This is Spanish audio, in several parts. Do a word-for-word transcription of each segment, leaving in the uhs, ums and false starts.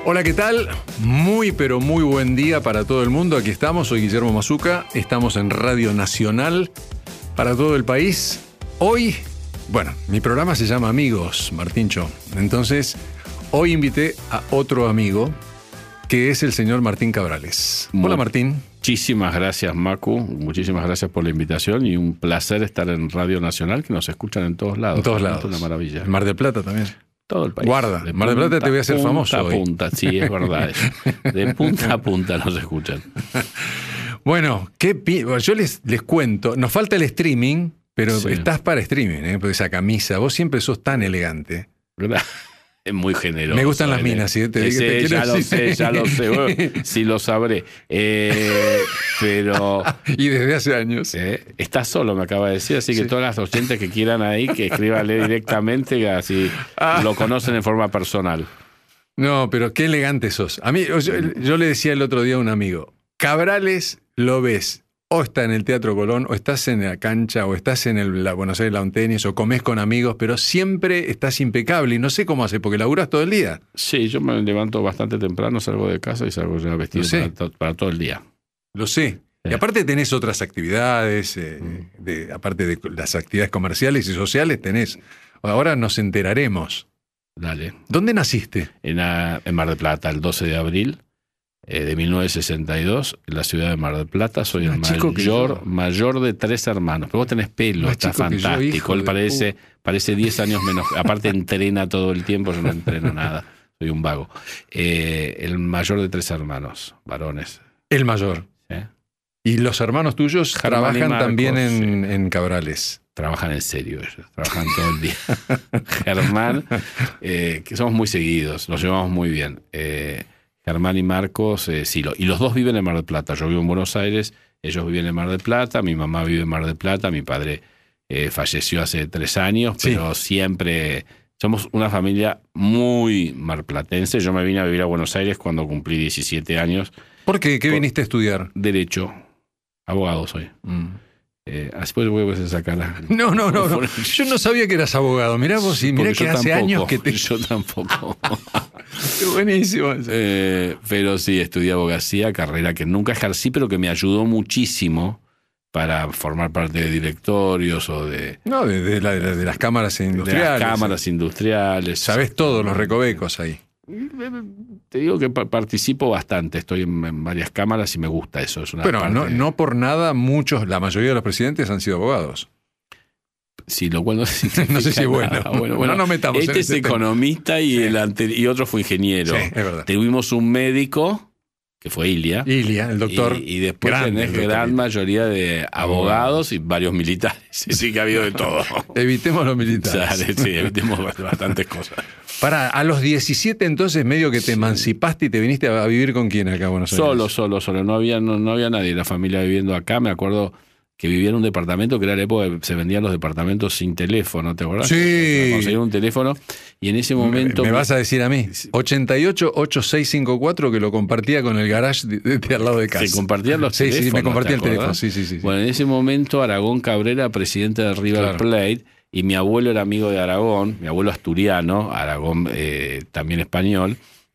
Hola, ¿qué tal? Muy, pero muy buen día para todo el mundo. Aquí estamos, soy Guillermo Mazuca. Estamos en Radio Nacional para todo el país. Hoy, bueno, mi programa se llama Amigos, Martíncho. Entonces, hoy invité a otro amigo, que es el señor Martín Cabrales. Hola, Martín. Muchísimas gracias, Macu. Muchísimas gracias por la invitación y un placer estar en Radio Nacional, que nos escuchan en todos lados. En todos lados. Es una maravilla. En Mar del Plata también. Todo el país. Guarda, de Mar del Plata te voy a hacer famoso hoy. hoy. Punta a punta, sí, es verdad. De punta a punta nos escuchan. Bueno, qué pi- yo les, les cuento, nos falta el streaming, pero Sí. estás para streaming, ¿eh? Porque esa camisa, vos siempre sos tan elegante. Es muy generoso. Me gustan las ¿eh? minas, ¿sí? Te- Sí, te quiero ya lo decir. sé, ya lo sé. Bueno, sí lo sabré. Eh, pero... Y desde hace años. Eh, está solo, me acaba de decir, así que Sí. todas las oyentes que quieran ahí, que escríbanle directamente, así Ah. lo conocen en forma personal. No, pero qué elegante sos. A mí, yo, yo le decía el otro día a un amigo, Cabrales lo ves, o está en el Teatro Colón, o estás en la cancha, o estás en el la Buenos Aires Lawn Tennis, o comés con amigos, pero siempre estás impecable y no sé cómo haces, porque laburás todo el día. Sí, yo me levanto bastante temprano, salgo de casa y salgo ya vestido Lo sé. para, to- para todo el día. Lo sé. Y Sí. aparte tenés otras actividades, eh, de, aparte de las actividades comerciales y sociales, tenés. Ahora nos enteraremos. Dale. ¿Dónde naciste? En, la- en Mar del Plata, el doce de abril eh, de mil novecientos sesenta y dos, en la ciudad de Mar del Plata. Soy el Más chico que mayor, yo. mayor de tres hermanos. Pero vos tenés pelo, Más está chico que yo, fantástico. hijo Él de parece, parece diez años menos. Aparte entrena todo el tiempo, yo no entreno nada. Soy un vago. Eh, el mayor de tres hermanos, varones. El mayor. ¿eh? Y los hermanos tuyos Germán y trabajan Marcos, también en, sí. en Cabrales. Trabajan en serio ellos, trabajan todo el día. Germán, eh, que somos muy seguidos, nos llevamos muy bien. Eh, Germán y Marcos, eh, sí, lo, y los dos viven en Mar del Plata. Yo vivo en Buenos Aires, ellos viven en Mar del Plata, mi mamá vive en Mar del Plata, mi padre eh, falleció hace tres años, Sí. pero siempre somos una familia muy marplatense. Yo me vine a vivir a Buenos Aires cuando cumplí diecisiete años. ¿Por qué? ¿Qué Por- viniste a estudiar? Derecho, abogado soy. Eh, después voy a esa cara. No, no, no, no. Yo no sabía que eras abogado. Mirá vos, y mirá Porque que yo hace tampoco, años que te... Yo tampoco. Qué buenísimo. Eh, pero sí, estudié abogacía, carrera que nunca ejercí, pero que me ayudó muchísimo para formar parte de directorios o de, No, de, de la- de las cámaras de industriales. las cámaras industriales. Sabés todos los recovecos ahí. Te digo que pa- participo bastante, estoy en, en varias cámaras y me gusta eso. Es una Pero parte- no, no por nada muchos, la mayoría de los presidentes han sido abogados. Sí, lo cual no, No sé si es bueno. nada. bueno, bueno, No nos metamos este en es ese tema. economista y, el ante- y otro fue ingeniero. Sí, es verdad. Tuvimos un médico, que fue Ilia. Ilia, el doctor. Y, y después grande, tenés el doctor gran Ilia. mayoría de abogados y varios militares. Sí, que ha habido de todo. Evitemos los militares. Sale, sí, evitemos bastantes cosas. Para, a los diecisiete entonces medio que te emancipaste y te viniste a, a vivir con quién acá a Buenos Aires. Solo, solo, solo. No había, no, no había nadie. La familia viviendo acá. Me acuerdo que vivía en un departamento que era la época que se vendían los departamentos sin teléfono. ¿Te acordás? Sí. Conseguir un teléfono. Y en ese momento... Me, me vas a decir a mí, ochenta y ocho, ochenta y seis cincuenta y cuatro, que lo compartía con el garage de, de- de al lado de casa. Se compartían los Sí, teléfonos. sí, me compartía el ¿te teléfono. acordás? Sí, sí, sí. sí. Bueno, en ese momento Aragón Cabrera, presidente de River Claro. Plate, y mi abuelo era amigo de Aragón, mi abuelo asturiano, Aragón eh, también español,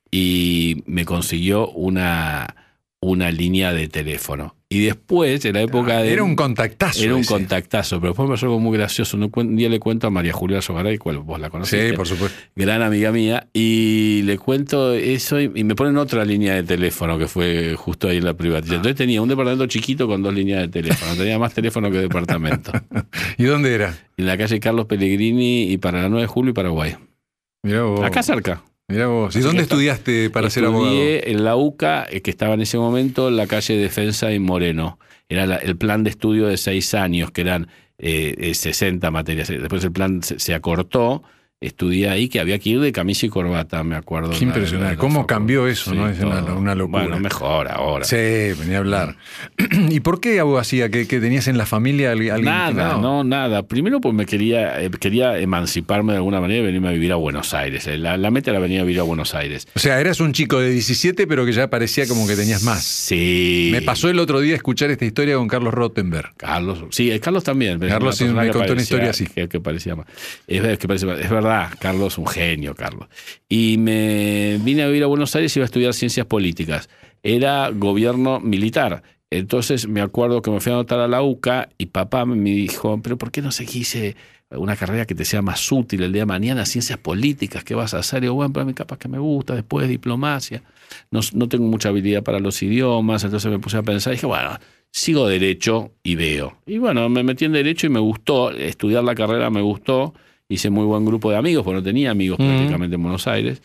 y me consiguió una, una línea de teléfono. Y después, en la época de... Era un contactazo. Era un ese. contactazo, pero después me pasó algo muy gracioso. Un cuen- un día le cuento a María Julia Sogaray, cual vos la conocés. Sí, por supuesto. Gran amiga mía, y le cuento eso y, y me ponen otra línea de teléfono que fue justo ahí en la privatización. Entonces tenía un departamento chiquito con dos líneas de teléfono, tenía más teléfono que departamento. ¿Y dónde era? En la calle Carlos Pellegrini y para la nueve de julio y Paraguay. Mirá vos. Acá cerca. Mirá vos. ¿Y Así dónde que está- estudiaste para ser abogado? Estudié en la UCA, eh, que estaba en ese momento en la calle Defensa y Moreno. Era la- el plan de estudio de seis años, que eran eh, eh, sesenta materias. Después el plan se, se acortó. Estudié ahí que había que ir de camisa y corbata, me acuerdo. Qué impresionante. ¿Cómo cambió eso, no? Es una- una locura. Bueno, mejor ahora. Sí, venía a hablar. ¿Y por qué abogacía? ¿Que, que tenías en la familia alguien? alguien que- Nada, no, nada. Primero pues me quería, eh, quería emanciparme de alguna manera y venirme a vivir a Buenos Aires. La, la meta era venir a vivir a Buenos Aires. O sea, eras un chico de diecisiete, pero que ya parecía como que tenías más. Sí. Me pasó el otro día escuchar esta historia con Carlos Rottenberg. Sí. Carlos, sí, Carlos también. Carlos sí me contó una historia así. Que, que parecía más. Es, ver- que parecía más. Es verdad verdad, Carlos, un genio, Carlos. Y me vine a vivir a Buenos Aires y iba a estudiar ciencias políticas. Era gobierno militar. Entonces me acuerdo que me fui a anotar a la U C A y papá me dijo, pero ¿por qué no seguís una carrera que te sea más útil el día de mañana? Ciencias políticas, ¿qué vas a hacer? Y digo, bueno, pero a mí capaz que me gusta, después diplomacia. No, no tengo mucha habilidad para los idiomas, entonces me puse a pensar y dije, bueno, sigo derecho y veo. Y bueno, me metí en derecho y me gustó, estudiar la carrera me gustó, hice muy buen grupo de amigos, porque no tenía amigos mm. prácticamente en Buenos Aires.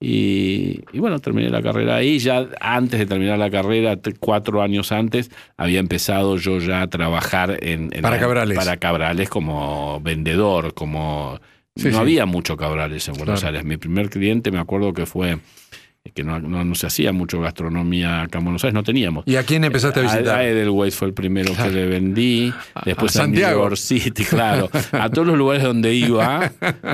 Y, y bueno, terminé la carrera ahí. Ya antes de terminar la carrera, cuatro años antes, había empezado yo ya a trabajar en, en para, la, Cabrales. para Cabrales como vendedor, como sí, no sí. había mucho Cabrales en Buenos claro. Aires. Mi primer cliente me acuerdo que fue que no, no, no se hacía mucho gastronomía acá en Buenos Aires, no teníamos. ¿Y a quién empezaste a visitar? A Edelweiss fue el primero claro. que le vendí, después a, a, a Santiago New York City, claro, a todos los lugares donde iba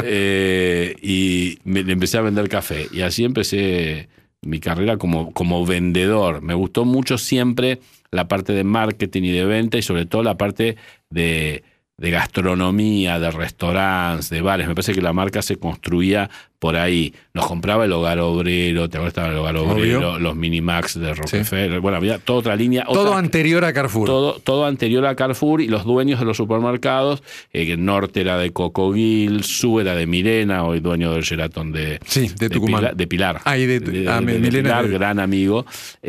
eh, y me, le empecé a vender café. Y así empecé mi carrera como, como vendedor. Me gustó mucho siempre la parte de marketing y de venta y sobre todo la parte de... de gastronomía, de restaurantes, de bares. Me parece que la marca se construía por ahí. Nos compraba el Hogar Obrero, te acuerdas, estaba el Hogar Obrero, Obvio. Los Minimax de Rockefeller. Sí. Bueno, había toda otra línea. Todo otra, anterior a Carrefour. Todo, todo anterior a Carrefour y los dueños de los supermercados. Eh, Norte era de Cocogil, Su era de Mirena, hoy dueño del Sheraton de, sí, de, Tucumán. de Pilar. De Pilar, ah, y de, de, de, ah, de, de Milena Pilar, de... gran amigo.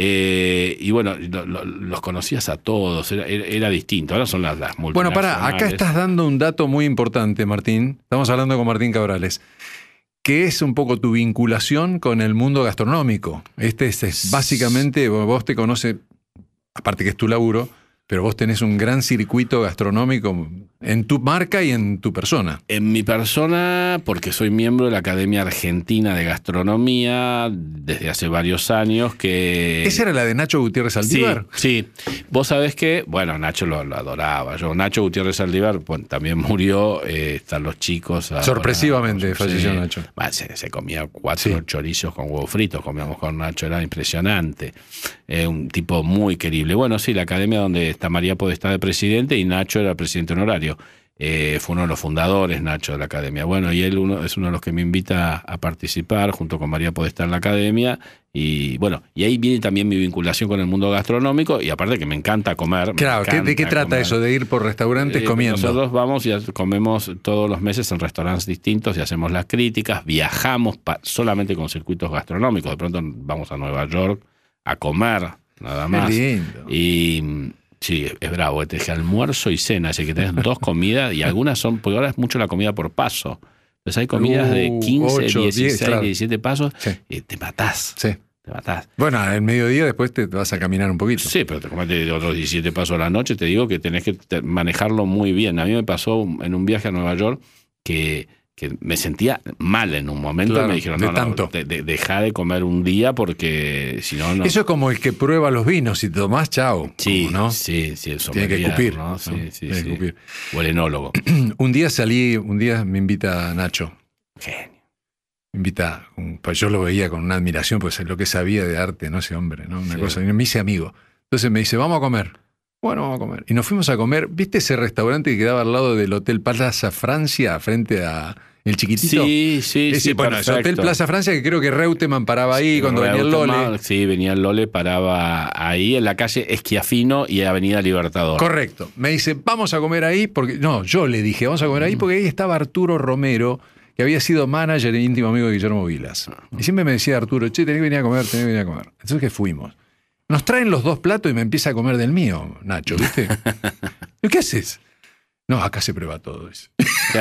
Eh, y bueno, lo, lo, los conocías a todos, era, era, era distinto. Ahora son las, las multinacionales. Bueno, para, acá estás dando un dato muy importante, Martín. Estamos hablando con Martín Cabrales. ¿Qué es un poco tu vinculación con el mundo gastronómico? Este es, es básicamente, vos te conoces, aparte que es tu laburo, pero vos tenés un gran circuito gastronómico en tu marca y en tu persona. En mi persona, porque soy miembro de la Academia Argentina de Gastronomía desde hace varios años. Que ¿Esa era la de Nacho Gutiérrez Saldívar? Sí, sí. Vos sabés que, bueno, Nacho lo, lo adoraba. Yo, Nacho Gutiérrez Saldívar bueno, también murió, eh, están los chicos. Ahora, sorpresivamente falleció sí, Nacho. Bueno, se, se comía cuatro sí. chorizos con huevos fritos, comíamos con Nacho, era impresionante. Eh, un tipo muy querible. Bueno, sí, la academia donde está María Podestá de presidente y Nacho era presidente honorario. Eh, fue uno de los fundadores, Nacho, de la academia. Bueno, y él uno, es uno de los que me invita a participar junto con María Podestá en la academia. Y bueno, y ahí viene también mi vinculación con el mundo gastronómico y aparte que me encanta comer. Claro, encanta ¿de qué trata comer. eso de ir por restaurantes eh, comiendo? Nosotros vamos y comemos todos los meses en restaurantes distintos y hacemos las críticas, viajamos pa- solamente con circuitos gastronómicos. De pronto vamos a Nueva York a comer, nada más. Qué lindo. Y... sí, es bravo, te dije almuerzo y cena, así que tenés dos comidas y algunas son, porque ahora es mucho la comida por paso. Entonces hay comidas uh, de quince, ocho, dieciséis, diez, claro. diecisiete pasos sí. y te matás. Sí. Te matás. Bueno, al mediodía después te vas a caminar un poquito. Sí, pero te cometes otros diecisiete pasos a la noche, te digo que tenés que te, manejarlo muy bien. A mí me pasó en un viaje a Nueva York que... que me sentía mal en un momento claro, y me dijeron, de no, tanto. no, de, de, deja de comer un día porque si no, no... Eso es como el que prueba los vinos, si te tomás, chao. Sí, ¿no? sí, sí. El Tiene que escupir. ¿no? Sí, ¿no? sí, Tiene sí. que escupir. O el enólogo. Un día salí, un día me invita Nacho. Genio. Me invita, pues yo lo veía con una admiración, pues lo que sabía de arte, ¿no? Ese hombre, ¿no? Una sí. cosa, y me hice amigo. Entonces me dice, vamos a comer. Bueno, vamos a comer. Y nos fuimos a comer, ¿viste ese restaurante que quedaba al lado del Hotel Plaza Francia, frente a... el chiquitito? Sí, sí, ese, sí. Bueno, ese Hotel Plaza Francia, que creo que Reutemann paraba ahí sí, cuando venía el Lole. Sí, venía el Lole, paraba ahí en la calle Esquiafino y Avenida Libertador. Correcto. Me dice, vamos a comer ahí, porque... No, yo le dije, vamos a comer ahí, porque ahí estaba Arturo Romero, que había sido manager e íntimo amigo de Guillermo Vilas. Y siempre me decía Arturo, che, tenés que venir a comer, tenés que venir a comer. Entonces que fuimos. Nos traen los dos platos y me empieza a comer del mío, Nacho, ¿viste? ¿Qué haces? No, acá se prueba todo eso.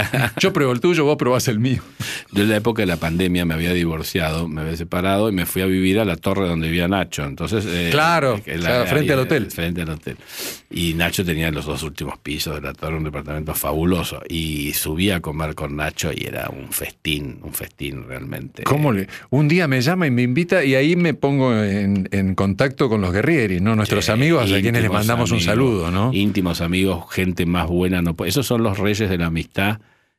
Yo pruebo el tuyo, vos probás el mío. Yo en la época de la pandemia me había divorciado, me había separado y me fui a vivir a la torre donde vivía Nacho. Entonces, eh, claro, la, o sea, frente ahí, al hotel. Frente al hotel. Y Nacho tenía los dos últimos pisos de la torre, un departamento fabuloso. Y subí a comer con Nacho y era un festín, un festín realmente. ¿Cómo le? Un día me llama y me invita y ahí me pongo en, en contacto con los Guerrieri, ¿no? Nuestros sí, amigos a quienes les mandamos amigos, un saludo, ¿no? Íntimos amigos, gente más buena. No, esos son los reyes de la amistad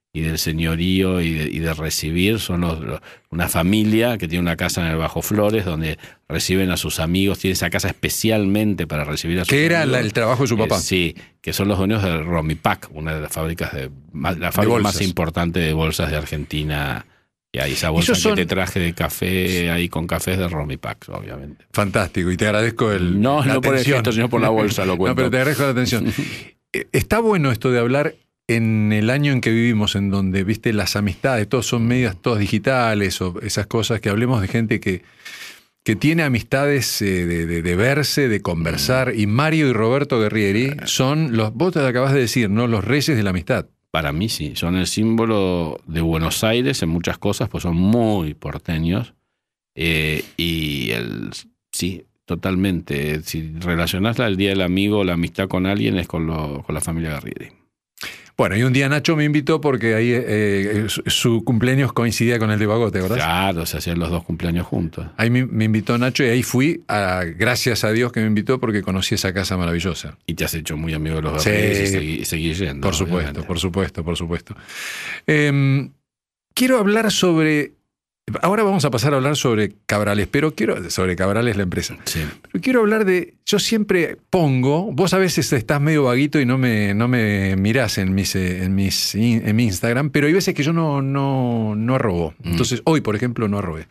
y del señorío y de, y de recibir. Son los, los, una familia que tiene una casa en el Bajo Flores donde reciben a sus amigos, tiene esa casa especialmente para recibir a sus amigos. ¿Qué era la, el trabajo de su papá? Eh, sí, que son los dueños de Romipac, una de las fábricas de, la fábrica más importante de bolsas de Argentina. Y ahí esa bolsa son... que te traje de café, ahí con cafés de Romipac, obviamente. Fantástico, y te agradezco el No, la no por el gesto, sino por la bolsa, lo cuento. No, pero te agradezco la atención. Está bueno esto de hablar en el año en que vivimos, en donde, viste, las amistades, todos son medias, todas digitales, o esas cosas, que hablemos de gente que, que tiene amistades eh, de, de, de verse, de conversar, y Mario y Roberto Guerrieri son los, vos te acabas de decir, ¿no? Los reyes de la amistad. Para mí sí, son el símbolo de Buenos Aires en muchas cosas, pues son muy porteños, eh, y el, sí, totalmente, si relacionás el Día del Amigo, la amistad con alguien, es con, lo, con la familia Guerrieri. Bueno, y un día Nacho me invitó porque ahí eh, su, su cumpleaños coincidía con el de Bagote, ¿verdad? Claro, se hacían los dos cumpleaños juntos. Ahí me, me invitó Nacho y ahí fui, a, gracias a Dios que me invitó porque conocí esa casa maravillosa. Y te has hecho muy amigo de los Guerrieri sí, y seguí, seguí yendo. Por supuesto, obviamente. por supuesto, por supuesto. Eh, quiero hablar sobre... Ahora vamos a pasar a hablar sobre Cabrales, pero quiero... Sobre Cabrales, la empresa. Sí. Pero quiero hablar de... Yo siempre pongo... Vos a veces estás medio vaguito y no me, no me mirás en, mis, en, mis, en mi Instagram, pero hay veces que yo no, no, no arrobo. Mm. Entonces, hoy, por ejemplo, no arrobé.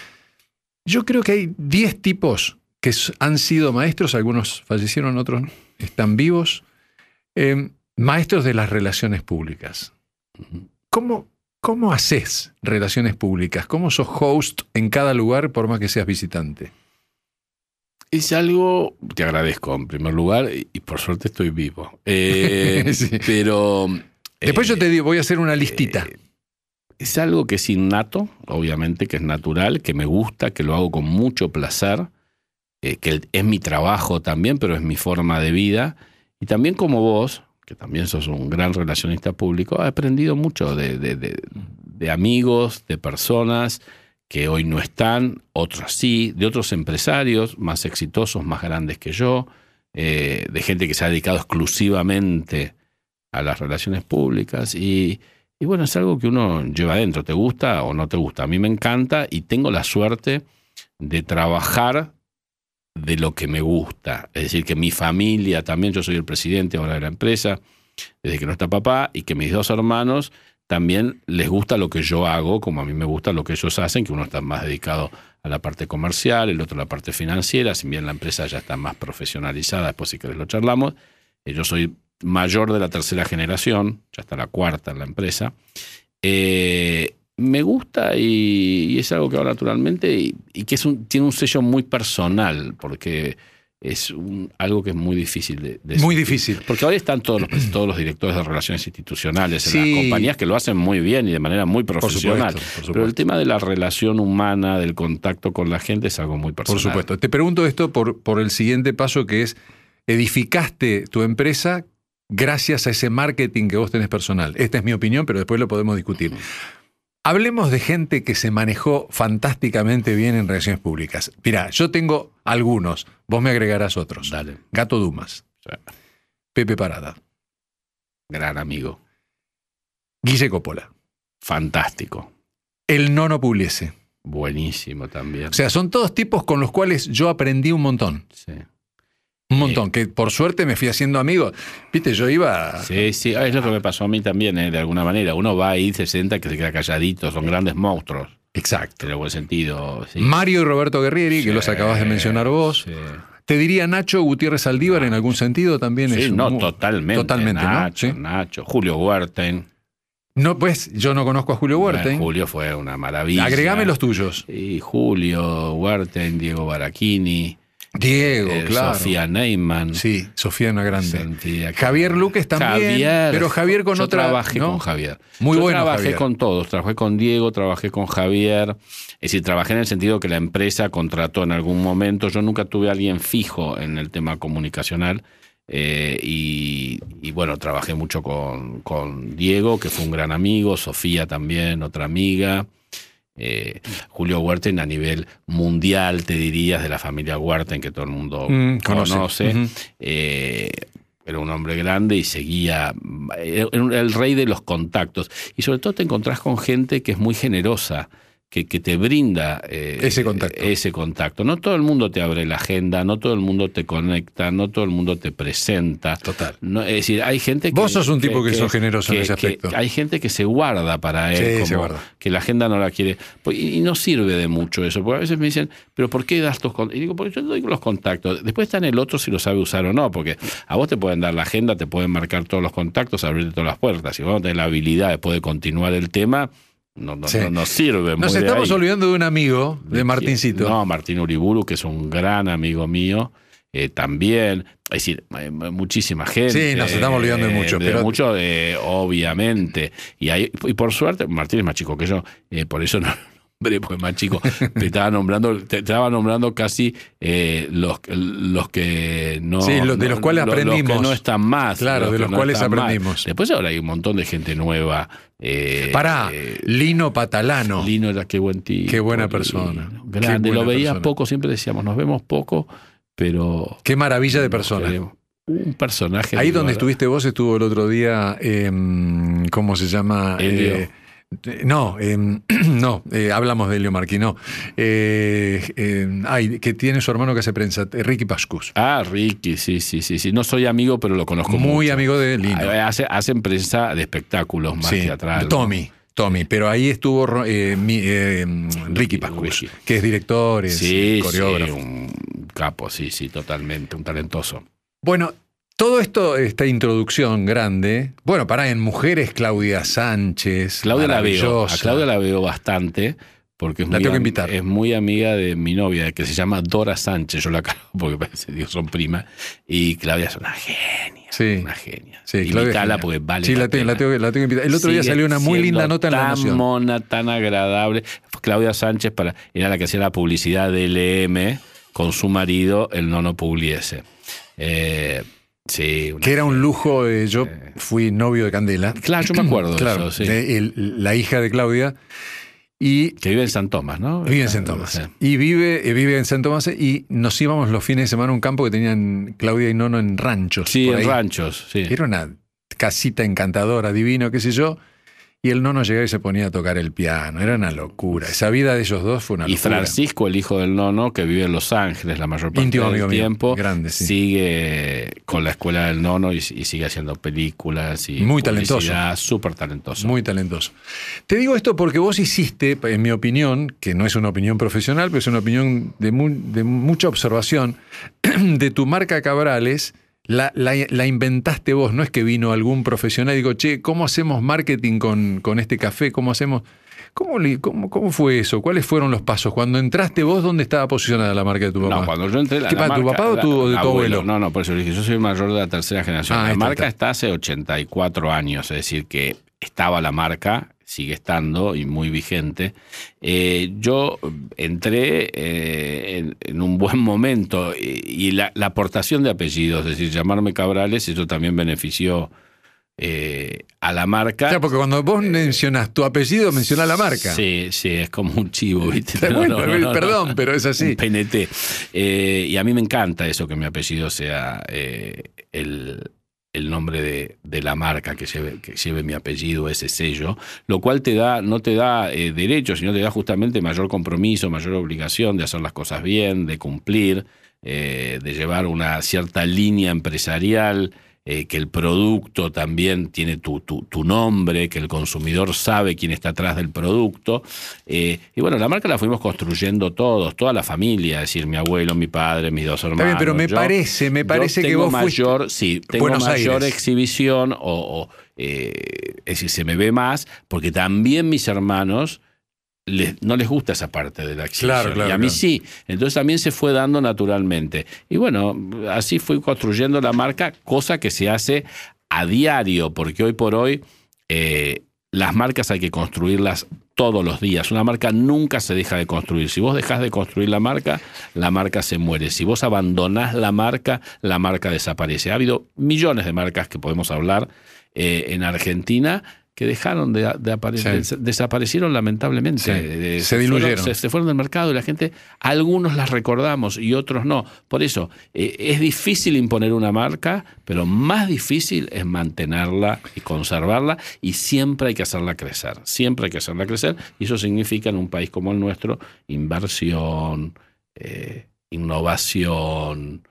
Yo creo que hay diez tipos que han sido maestros, algunos fallecieron, otros están vivos, eh, maestros de las relaciones públicas. ¿Cómo... ¿Cómo haces relaciones públicas? ¿Cómo sos host en cada lugar por más que seas visitante? Es algo, te agradezco en primer lugar, y por suerte estoy vivo. Eh, sí. Pero... Después eh, yo te digo, voy a hacer una listita. Eh, es algo que es innato, obviamente, que es natural, que me gusta, que lo hago con mucho placer, eh, que es mi trabajo también, pero es mi forma de vida. Y también como vos, que también sos un gran relacionista público, he aprendido mucho de, de, de, de amigos, de personas que hoy no están, otros sí, de otros empresarios más exitosos, más grandes que yo, eh, de gente que se ha dedicado exclusivamente a las relaciones públicas. Y, y bueno, es algo que uno lleva adentro, te gusta o no te gusta. A mí me encanta y tengo la suerte de trabajar de lo que me gusta. Es decir, que mi familia también, yo soy el presidente ahora de la empresa, desde que no está papá, y que mis dos hermanos también les gusta lo que yo hago, como a mí me gusta lo que ellos hacen, que uno está más dedicado a la parte comercial, el otro a la parte financiera, si bien la empresa ya está más profesionalizada, después si querés lo charlamos. Yo soy mayor de la tercera generación, ya está la cuarta en la empresa. Eh, Me gusta y, y es algo que hago naturalmente y, y que es un, tiene un sello muy personal, porque es un, algo que es muy difícil de, de Muy difícil. Porque ahora están todos los, todos los directores de relaciones institucionales en sí. las compañías que lo hacen muy bien y de manera muy profesional. Por supuesto, por supuesto. Pero el tema de la relación humana, del contacto con la gente es algo muy personal. Por supuesto. Te pregunto esto por, por el siguiente paso, que es, edificaste tu empresa gracias a ese marketing que vos tenés personal. Esta es mi opinión, pero después lo podemos discutir. Hablemos de gente que se manejó fantásticamente bien en relaciones públicas. Mirá, yo tengo algunos, vos me agregarás otros. Dale. Gato Dumas. Sí. Pepe Parada. Gran amigo. Guille Coppola. Fantástico. El Nono Pugliese. Buenísimo también. O sea, son todos tipos con los cuales yo aprendí un montón. Sí. Un montón, que por suerte me fui haciendo amigo. Viste, yo iba... Sí, sí, es lo que me pasó a mí también, ¿eh? De alguna manera. Uno va ahí, se sienta, que se queda calladito, son grandes monstruos. Exacto. En el buen sentido. Sí. Mario y Roberto Guerrieri, sí, que los acabas de mencionar vos. Sí. Te diría Nacho Gutiérrez Saldívar, en algún sentido también. Sí, es no, muy, totalmente. Totalmente, Nacho, ¿no? ¿Sí? Nacho, Julio Huerten. No, pues, yo no conozco a Julio Huerten. Bueno, Julio fue una maravilla. Agregame los tuyos. Y Julio Huerten, Diego Barachini. Diego, eh, claro. Sofía Neyman. Sí, Sofía una grande. Sentía que... Javier Luques también, Javier, pero Javier con yo otra... trabajé ¿no? con Javier. Muy yo bueno, trabajé Javier. con todos. Trabajé con Diego, trabajé con Javier. Es decir, trabajé en el sentido que la empresa contrató en algún momento. Yo nunca tuve a alguien fijo en el tema comunicacional. Eh, y, y bueno, trabajé mucho con, con Diego, que fue un gran amigo. Sofía también, otra amiga. Eh, Julio Huerten a nivel mundial, te dirías, de la familia Huerten, que todo el mundo mm, conoce. conoce. Uh-huh. eh, era un hombre grande y seguía, era el rey de los contactos. Y sobre todo te encontrás con gente que es muy generosa, que, que te brinda eh, ese contacto. ese contacto. No todo el mundo te abre la agenda, no todo el mundo te conecta, no todo el mundo te presenta. Total. No, es decir, hay gente que... Vos sos un tipo que, que sos generoso que, en ese aspecto. Hay gente que se guarda para él, sí, como se guarda. que la agenda no la quiere. Y, y no sirve de mucho eso, porque a veces me dicen, ¿pero por qué das tus contactos? Y digo, porque yo doy los contactos. Después está en el otro si lo sabe usar o no, porque a vos te pueden dar la agenda, te pueden marcar todos los contactos, abrirte todas las puertas. Si vos no tenés la habilidad después de continuar el tema... No, no, sí. no, no sirve. Nos muy estamos de olvidando de un amigo, de, de Martincito. No, Martín Uriburu, que es un gran amigo mío, eh, también. Es decir, muchísima gente. Sí, nos estamos olvidando de mucho. De pero... mucho, eh, obviamente. Y, hay, y por suerte, Martín es más chico que yo, eh, por eso no. Porque es más chico, te estaba nombrando, te estaba nombrando casi eh, los, los que no. Sí, los de los no, cuales aprendimos. Los que no están más. Claro, los de los no cuales aprendimos. Más. Después ahora hay un montón de gente nueva. Eh, Pará, eh, Lino Patalano. Lino era qué buen tipo. Qué buena persona. Lino, grande, qué buena lo veía persona. poco, siempre decíamos, nos vemos poco, pero. Qué maravilla de persona. Queremos. Un personaje. Ahí donde estuviste vos estuvo el otro día, eh, ¿cómo se llama? Elio. Eh, No, eh, no, eh, hablamos de Elio Marchi, no. Eh, eh, ay, que tiene su hermano que hace prensa, Ricky Pascus. Ah, Ricky, sí, sí, sí, sí. No soy amigo, pero lo conozco mucho. Muy amigo de Lino. Hace, hacen prensa de espectáculos más sí, teatral. Tommy. Tommy, pero ahí estuvo eh, mi, eh, Ricky Pascus, Ricky. Que es director, es sí, coreógrafo. Sí, un capo, sí, sí, totalmente, un talentoso. Bueno, todo esto, esta introducción grande, bueno, para en mujeres, Claudia Sánchez. Claudia la veo, a Claudia la veo bastante, porque es la muy, tengo que invitar. Es muy amiga de mi novia, que se llama Dora Sánchez, yo la cargo porque parece que son primas, y Claudia es una genia, sí, una genia. Sí, invítala porque vale sí, la, la tengo, pena. La tengo, la tengo que invitar. El otro Sigue día salió una muy linda nota en La Nación. Tan mona, tan agradable. Claudia Sánchez para, era la que hacía la publicidad de L M con su marido, el Nono Pugliese. Eh... Sí, que era un lujo. Eh, yo fui novio de Candela. Claro, yo me acuerdo claro, de eso, sí. De el, la hija de Claudia. Y que vive en San Tomás, ¿no? Vive en San Tomás. Sí. Y vive, eh, vive en San Tomás y nos íbamos los fines de semana a un campo que tenían Claudia y Nono en ranchos. Sí, en ahí. ranchos, sí. Era una casita encantadora, divino, qué sé yo. Y el Nono llegaba y se ponía a tocar el piano. Era una locura. Esa vida de ellos dos fue una y locura. Y Francisco, el hijo del Nono, que vive en Los Ángeles la mayor parte Íntimo del amigo tiempo, mío. Grande, sí. Sigue con la escuela del Nono y, y sigue haciendo películas. Y muy talentoso. Súper talentoso. Muy talentoso. Te digo esto porque vos hiciste, en mi opinión, que no es una opinión profesional, pero es una opinión de, muy, de mucha observación, de tu marca Cabrales. La, la, la inventaste vos, no es que vino algún profesional y digo, che, ¿cómo hacemos marketing con, con este café? ¿Cómo hacemos? ¿Cómo, cómo, ¿Cómo fue eso? ¿Cuáles fueron los pasos? Cuando entraste vos, ¿dónde estaba posicionada la marca de tu papá? No, cuando yo entré... La, ¿Qué la para tu papá o tu, la, de tu abuelo? abuelo? No, no, por eso dije, yo soy mayor de la tercera generación. Ah, la está, marca está. está hace ochenta y cuatro años, es decir, que estaba la marca... sigue estando y muy vigente. Eh, yo entré eh, en, en un buen momento y, y la, la aportación de apellidos, es decir, llamarme Cabrales, eso también benefició eh, a la marca. Claro, porque cuando vos mencionás tu apellido, mencionás la marca. Sí, sí, es como un chivo, ¿viste? No, bueno, no, no, perdón, no, pero es así. Un P N T. Eh, y a mí me encanta eso, que mi apellido sea eh, el... el nombre de, de la marca que lleve, que lleve mi apellido, ese sello, lo cual te da, no te da eh, derechos, sino te da justamente mayor compromiso, mayor obligación de hacer las cosas bien, de cumplir, eh, de llevar una cierta línea empresarial, eh, que el producto también tiene tu, tu, tu nombre, que el consumidor sabe quién está atrás del producto. Eh, y bueno, la marca la fuimos construyendo todos, toda la familia, es decir, mi abuelo, mi padre, mis dos hermanos. Está bien, pero me yo, parece, me parece yo que vos mayor, fuiste sí, tengo Buenos mayor Aires. exhibición, o, o eh, es decir, se me ve más, porque también mis hermanos Les, no les gusta esa parte de la exhibición. Claro, claro, y a mí claro. sí. Entonces también se fue dando naturalmente. Y bueno, así fui construyendo la marca, cosa que se hace a diario, porque hoy por hoy eh, las marcas hay que construirlas todos los días. Una marca nunca se deja de construir. Si vos dejás de construir la marca, la marca se muere. Si vos abandonás la marca, la marca desaparece. Ha habido millones de marcas que podemos hablar eh, en Argentina que dejaron de, de aparecer, Sí. desaparecieron lamentablemente. Sí. Eh, Se diluyeron. Fueron, se, se fueron del mercado y la gente, algunos las recordamos y otros no. Por eso, eh, es difícil imponer una marca, pero más difícil es mantenerla y conservarla, y siempre hay que hacerla crecer. Siempre hay que hacerla crecer, y eso significa en un país como el nuestro, inversión, eh, innovación,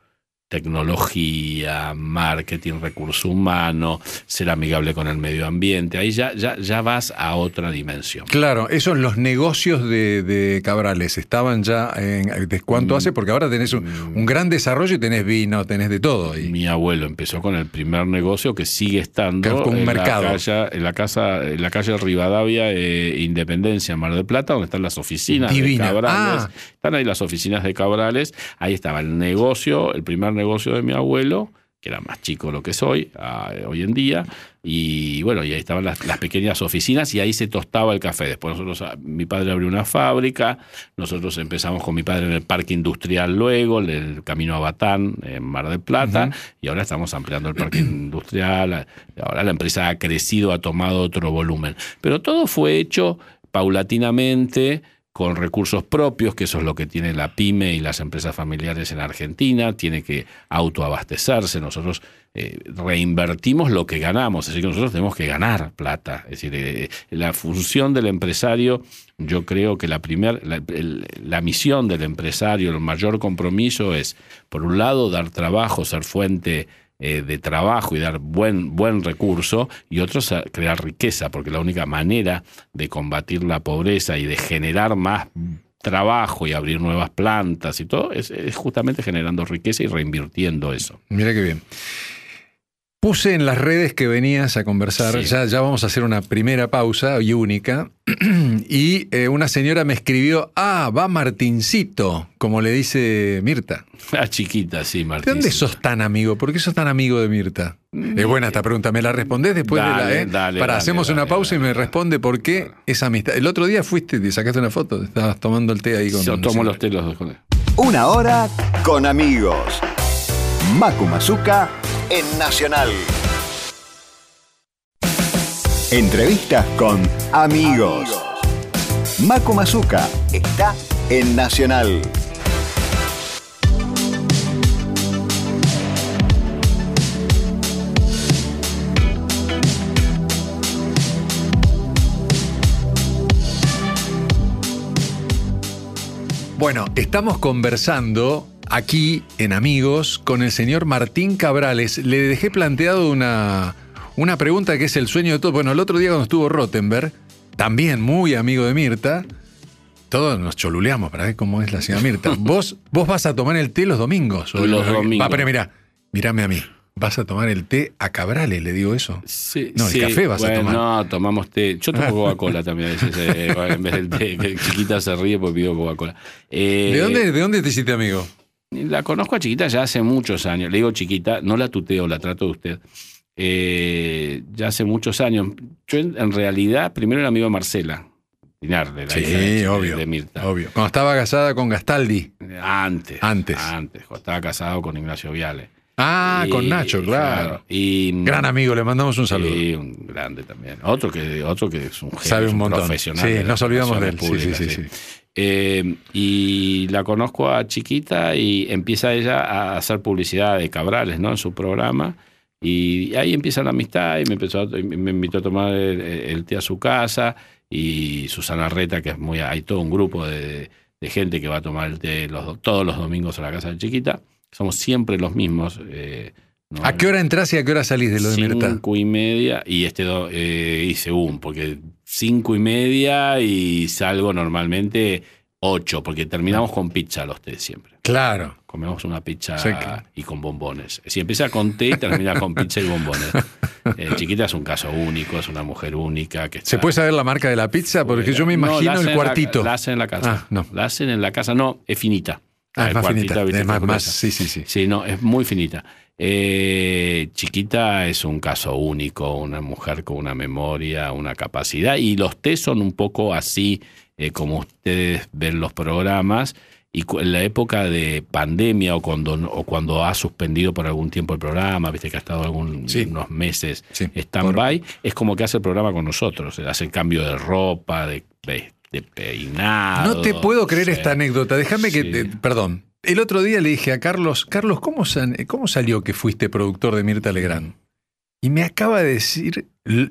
tecnología, marketing, recurso humano, ser amigable con el medio ambiente. Ahí ya, ya, ya vas a otra dimensión. Claro, esos los negocios de, de Cabrales estaban ya en, ¿de cuánto Mm. hace? Porque ahora tenés un, un gran desarrollo y tenés vino, tenés de todo. Y, Mi abuelo empezó con el primer negocio que sigue estando Que es como un en, mercado. La calle, en la casa, en la calle Rivadavia, eh, Independencia, en Mar del Plata, donde están las oficinas Divina. de Cabrales. Ah. Están ahí las oficinas de Cabrales. Ahí estaba el negocio, el primer negocio de mi abuelo, que era más chico de lo que soy ah, hoy en día, y bueno, y ahí estaban las, las pequeñas oficinas, y ahí se tostaba el café. Después nosotros, mi padre abrió una fábrica, nosotros empezamos con mi padre en el parque industrial luego, en el camino a Batán, en Mar del Plata, uh-huh. y ahora estamos ampliando el parque industrial. Ahora la empresa ha crecido, ha tomado otro volumen. Pero todo fue hecho paulatinamente, con recursos propios, que eso es lo que tiene la pyme y las empresas familiares en Argentina. Tiene que autoabastecerse. Nosotros eh, reinvertimos lo que ganamos, es decir, que nosotros tenemos que ganar plata. Es decir, eh, la función del empresario, yo creo que la, primer, la, el, la misión del empresario, el mayor compromiso es, por un lado, dar trabajo, ser fuente de trabajo y dar buen, buen recurso, y otros a crear riqueza, porque la única manera de combatir la pobreza y de generar más trabajo y abrir nuevas plantas y todo es, es justamente generando riqueza y reinvirtiendo eso. Mira qué bien. Puse en las redes que venías a conversar, sí. ya, ya vamos a hacer una primera pausa y única, y eh, una señora me escribió, ah, va Martincito, como le dice Mirta. La chiquita, sí, Martín. ¿De dónde sos tan amigo? ¿Por qué sos tan amigo de Mirta? Mm. Es buena esta pregunta, ¿me la respondés después dale, de la... Eh? Dale, Para, dale, hacemos dale, una pausa dale, y me dale, responde por qué dale. esa amistad. El otro día fuiste y sacaste una foto, estabas tomando el té ahí con... Yo tomo los té los dos con él. Una hora con amigos. Macu Mazuca en Nacional. Entrevistas con amigos. Macu Mazuca está en Nacional. Bueno, estamos conversando aquí en Amigos con el señor Martín Cabrales. Le dejé planteado una... Una pregunta que es el sueño de todos. Bueno, el otro día cuando estuvo Rottenberg, también muy amigo de Mirta, todos nos choluleamos para ver cómo es la señora Mirta. ¿Vos, vos vas a tomar el té los domingos? ¿O los domingos? Va, pero mira, mírame a mí. ¿Vas a tomar el té a Cabrales? Le digo eso. Sí, no, el sí. café vas bueno, a tomar. No, tomamos té. Yo tomo Coca-Cola también a veces, eh, en vez del té. Que Chiquita se ríe porque pido Coca-Cola. Eh, ¿De dónde, ¿De dónde te hiciste amigo? La conozco a Chiquita ya hace muchos años. Le digo Chiquita, no la tuteo, la trato de usted. Eh, ya hace muchos años. Yo en, en realidad primero era amigo de Marcela Pinar, de la sí, hija de, obvio, de Mirta. Obvio. Cuando estaba casada con Gastaldi. Antes. Antes. Antes. Cuando estaba casado con Ignacio Viale. Ah, y, con Nacho, claro. claro. Y, gran amigo, le mandamos un saludo. Sí, un grande también. Otro que, otro que es un genio, sabe un, un montón. Profesional. Sí, nos olvidamos de él. Públicas, sí, sí, sí. sí. sí. Eh, y la conozco a Chiquita y empieza ella a hacer publicidad de Cabrales, ¿no? En su programa. Y ahí empieza la amistad y me empezó a, me invitó a tomar el, el té a su casa, y Susana Reta, que es muy, hay todo un grupo de, de gente que va a tomar el té los, todos los domingos a la casa de Chiquita. Somos siempre los mismos. Eh, ¿no? ¿A qué hora entras y a qué hora salís de lo de Mirta? Cinco y media, y este do, eh, hice un, porque cinco y media y salgo normalmente ocho, porque terminamos ah. con pizza los té siempre. Claro. Comemos una pizza sí. y con bombones. Si empieza con té, termina con pizza y bombones. Eh, Chiquita es un caso único, es una mujer única. Que está... ¿Se puede saber la marca de la pizza? Porque yo me imagino no, el cuartito. La, la hacen en la casa. Ah, no. La hacen en la casa, no, es finita. Ah, es más finita. ¿viste? Es más, más, sí, sí, sí. Sí, no, es muy finita. Eh, Chiquita es un caso único, una mujer con una memoria, una capacidad, y los té son un poco así, eh, como ustedes ven los programas. Y en la época de pandemia o cuando, o cuando ha suspendido por algún tiempo el programa, viste que ha estado algún, sí. unos meses sí. stand-by, por... es como que hace el programa con nosotros, hace el cambio de ropa, de, de, de peinado. No te puedo creer sí. esta anécdota, déjame que, Sí. te, perdón, el otro día le dije a Carlos, Carlos, ¿cómo, san, ¿cómo salió que fuiste productor de Mirta Legrand? Y me acaba de decir,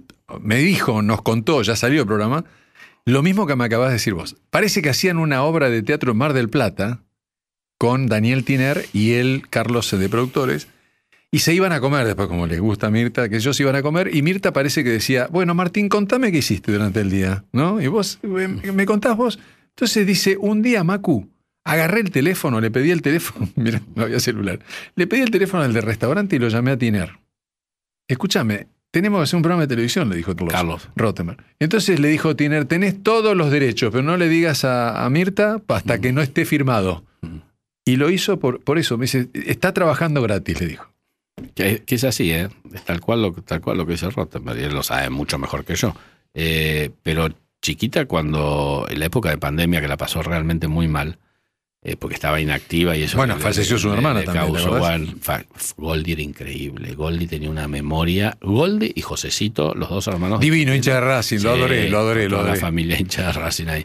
me dijo, nos contó, ya salió el programa, lo mismo que me acabas de decir vos. Parece que hacían una obra de teatro en Mar del Plata con Daniel Tiner y él, Carlos, de productores, y se iban a comer después, como les gusta a Mirta, que ellos se iban a comer, y Mirta parece que decía, bueno, Martín, contame qué hiciste durante el día, ¿no? Y vos, ¿me contás vos? Entonces dice, un día, Macu, agarré el teléfono, le pedí el teléfono, mira, no había celular, le pedí el teléfono al del restaurante y lo llamé a Tiner. Escúchame, tenemos que hacer un programa de televisión, le dijo Carlos, Carlos. Rottenberg. Entonces le dijo Tiner, tenés todos los derechos, pero no le digas a, a Mirta hasta mm. que no esté firmado. Mm. Y lo hizo por, por eso. Me dice, está trabajando gratis, le dijo. Que, que es así, ¿eh? Es tal cual lo, tal cual lo que dice Rottenberg, y él lo sabe mucho mejor que yo. Eh, pero chiquita, cuando en la época de pandemia, que la pasó realmente muy mal, Eh, porque estaba inactiva y eso. Bueno, le, falleció le, su hermana le también. Causó, Goldie era increíble. Goldie tenía una memoria. Goldie y Josecito, los dos hermanos. Divino, hincha de Racing, sí, lo adoré, lo adoré, lo adoré. La familia hincha de Racing ahí.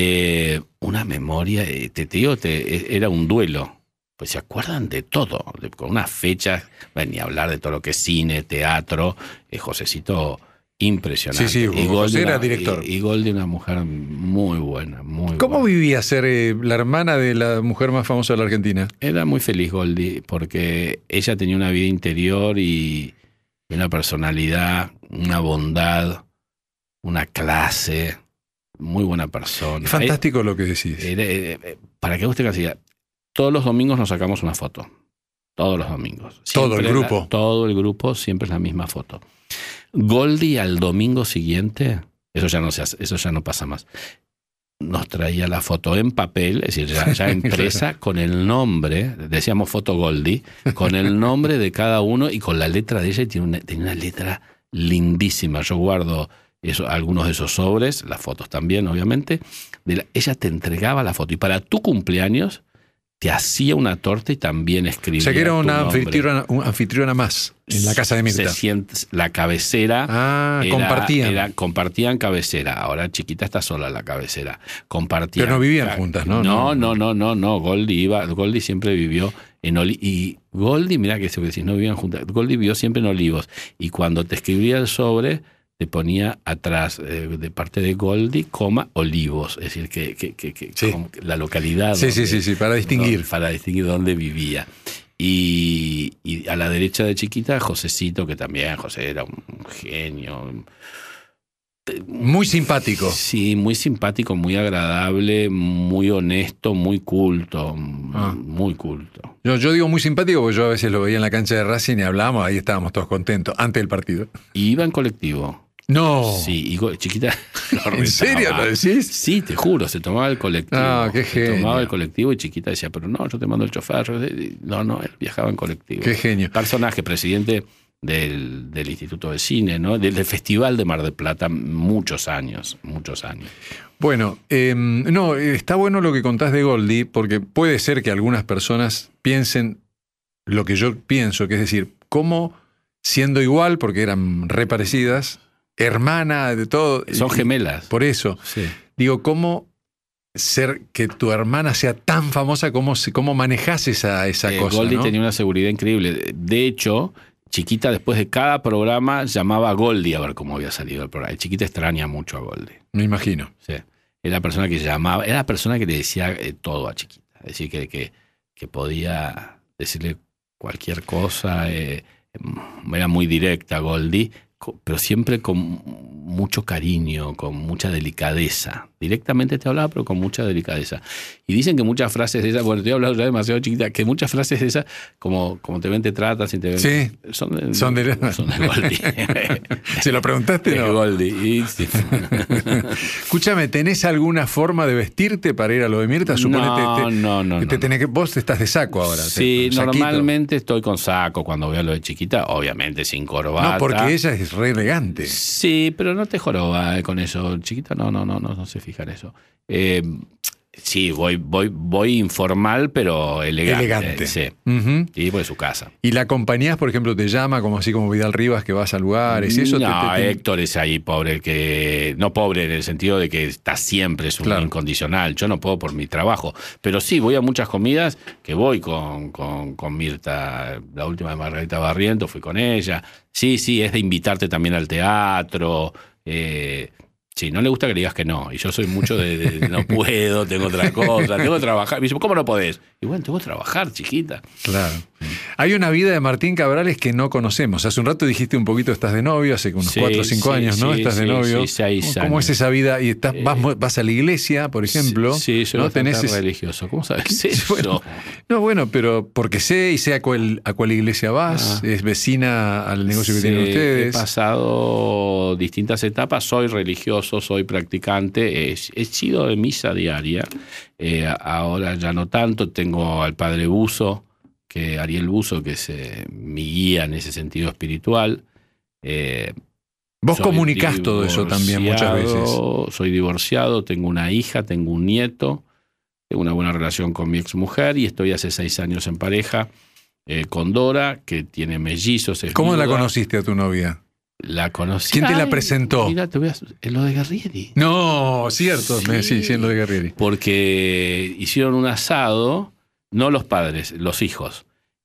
Eh, una memoria, eh, te digo, te, era un duelo. Pues se acuerdan de todo, de, con unas fechas, bueno, ni hablar de todo lo que es cine, teatro. Eh, Josecito. Impresionante. Sí, sí, y Goldie era una, director. Y, y Goldie una mujer muy buena, muy ¿Cómo buena. vivía ser eh, la hermana de la mujer más famosa de la Argentina? Era muy feliz Goldie, porque ella tenía una vida interior y una personalidad, una bondad, una clase, muy buena persona. Es fantástico eh, lo que decís. Eh, eh, eh, para que usted casi todos los domingos nos sacamos una foto. Todos los domingos. Siempre todo el grupo. La, todo el grupo, siempre es la misma foto. Goldie al domingo siguiente, eso ya no se hace, eso ya no pasa más, nos traía la foto en papel, es decir, ya, ya impresa, con el nombre, decíamos foto Goldie, con el nombre de cada uno y con la letra de ella, y tiene una, tiene una letra lindísima. Yo guardo eso, algunos de esos sobres, las fotos también, obviamente. De la, ella te entregaba la foto y para tu cumpleaños te hacía una torta y también escribía. O sea que era una nombre. anfitriona, una anfitriona más en la casa de Mirta. Se siente, la cabecera. Ah, era, compartían. Era, compartían cabecera. Ahora chiquita está sola la cabecera. Compartían. Pero no vivían juntas, ¿no? No, no, no, no, no. Goldie iba, Goldie siempre vivió en Olivos. Y Goldie, mirá que se decís, no vivían juntas. Goldie vivió siempre en Olivos. Y cuando te escribía el sobre, te ponía atrás, eh, de parte de Goldie, coma, Olivos. Es decir, que, que, que, que sí. la localidad. Sí, donde, sí, sí, sí, para distinguir. No, para distinguir dónde vivía. Y, y a la derecha de chiquita, Josecito, que también, José era un genio. Muy simpático. Sí, muy simpático, muy agradable, muy honesto, muy culto, ah. muy culto. Yo, yo digo muy simpático porque yo a veces lo veía en la cancha de Racing y hablábamos, ahí estábamos todos contentos, antes del partido. Y iba en colectivo. No. Sí, y chiquita lo ¿En serio lo decís? Sí, te juro, se tomaba el colectivo. Ah, qué se genio. tomaba el colectivo y chiquita decía, pero no, yo te mando el chofer. No, no, él viajaba en colectivo. Qué genio. Personaje, presidente del, del Instituto de Cine, ¿no? Del, del Festival de Mar del Plata, muchos años, muchos años. Bueno, eh, no, está bueno lo que contás de Goldie, porque puede ser que algunas personas piensen lo que yo pienso, que es decir, cómo siendo igual, porque eran re parecidas, hermana de todo. Son gemelas. Por eso. Sí. Digo, ¿cómo ser que tu hermana sea tan famosa? ¿Cómo, cómo manejás esa, esa eh, cosa? Goldie, ¿no? tenía una seguridad increíble. De hecho, chiquita después de cada programa llamaba a Goldie a ver cómo había salido el programa. Y chiquita extraña mucho a Goldie. Me imagino. Sí. Era la persona que llamaba, era la persona que le decía eh, todo a chiquita. Es decir, que, que, que podía decirle cualquier cosa. Eh, era muy directa Goldie, pero siempre con mucho cariño, con mucha delicadeza. Directamente te hablaba, pero con mucha delicadeza. Y dicen que muchas frases de esas, bueno, te he hablado ya demasiado chiquita, que muchas frases de esas, como, como te ven, te tratan, si te ven, sí, son de, son de, son de Goldie. ¿Se lo preguntaste? De no. Goldie. Y, sí. Escúchame, ¿tenés alguna forma de vestirte para ir a lo de Mirta? Suponete, no, te, no, no, te no, tenés que, vos estás de saco ahora. Sí, te, normalmente estoy con saco cuando voy a lo de chiquita, obviamente sin corbata. No, porque ella es re elegante. Sí, pero no te joroba eh, con eso. Chiquita no, no, no, no, no se fija en eso. Eh, Sí, voy, voy, voy informal, pero elegante. Elegante. Sí. Uh-huh. Y voy a su casa. ¿Y la acompañás, por ejemplo, te llama, como así como Vidal Rivas, que vas a lugares y eso? No, te, te, te... Héctor es ahí pobre, que no pobre en el sentido de que está siempre, es un Claro. incondicional. Yo no puedo por mi trabajo. Pero sí, voy a muchas comidas que voy con, con, con Mirta. La última de Margarita Barriento, fui con ella. Sí, sí, es de invitarte también al teatro. Eh, Sí, no le gusta que le digas que no. Y yo soy mucho de, de no puedo, tengo otra cosa, tengo que trabajar. Me dice, ¿cómo no podés? Y bueno, tengo que trabajar, chiquita. Claro. Hay una vida de Martín Cabrales que no conocemos. Hace un rato dijiste un poquito, estás de novio, hace unos Sí, cuatro o cinco sí, años, ¿no? sí, Estás de sí, novio. sí, seis ¿Cómo, cómo es años. esa vida? Y estás, Eh, vas, vas a la iglesia, por ejemplo. Sí, soy ¿no? bastante Tenés ese- religioso. ¿Cómo sabes eso? Bueno, no, bueno, pero porque sé y sé a cuál, a cuál iglesia vas, Ah. es vecina al negocio que Sí, tienen he ustedes. pasado distintas etapas, soy religioso, soy practicante, he, he sido de misa diaria, eh, ahora ya no tanto, tengo al padre Buzo, que Ariel Buzo, que es eh, mi guía en ese sentido espiritual. Eh, Vos soy comunicás todo eso también muchas veces. divorciado, Soy divorciado, tengo una hija, tengo un nieto, tengo una buena relación con mi exmujer y estoy hace seis años en pareja eh, con Dora, que tiene mellizos. es ¿Cómo la viuda. conociste a tu novia? La conocí. ¿Quién te la Ay, presentó? Mira, te voy a... en lo de Guerrieri. No, cierto, Sí. me- sí, sí, en lo de Guerrieri. Porque hicieron un asado, no los padres, los hijos,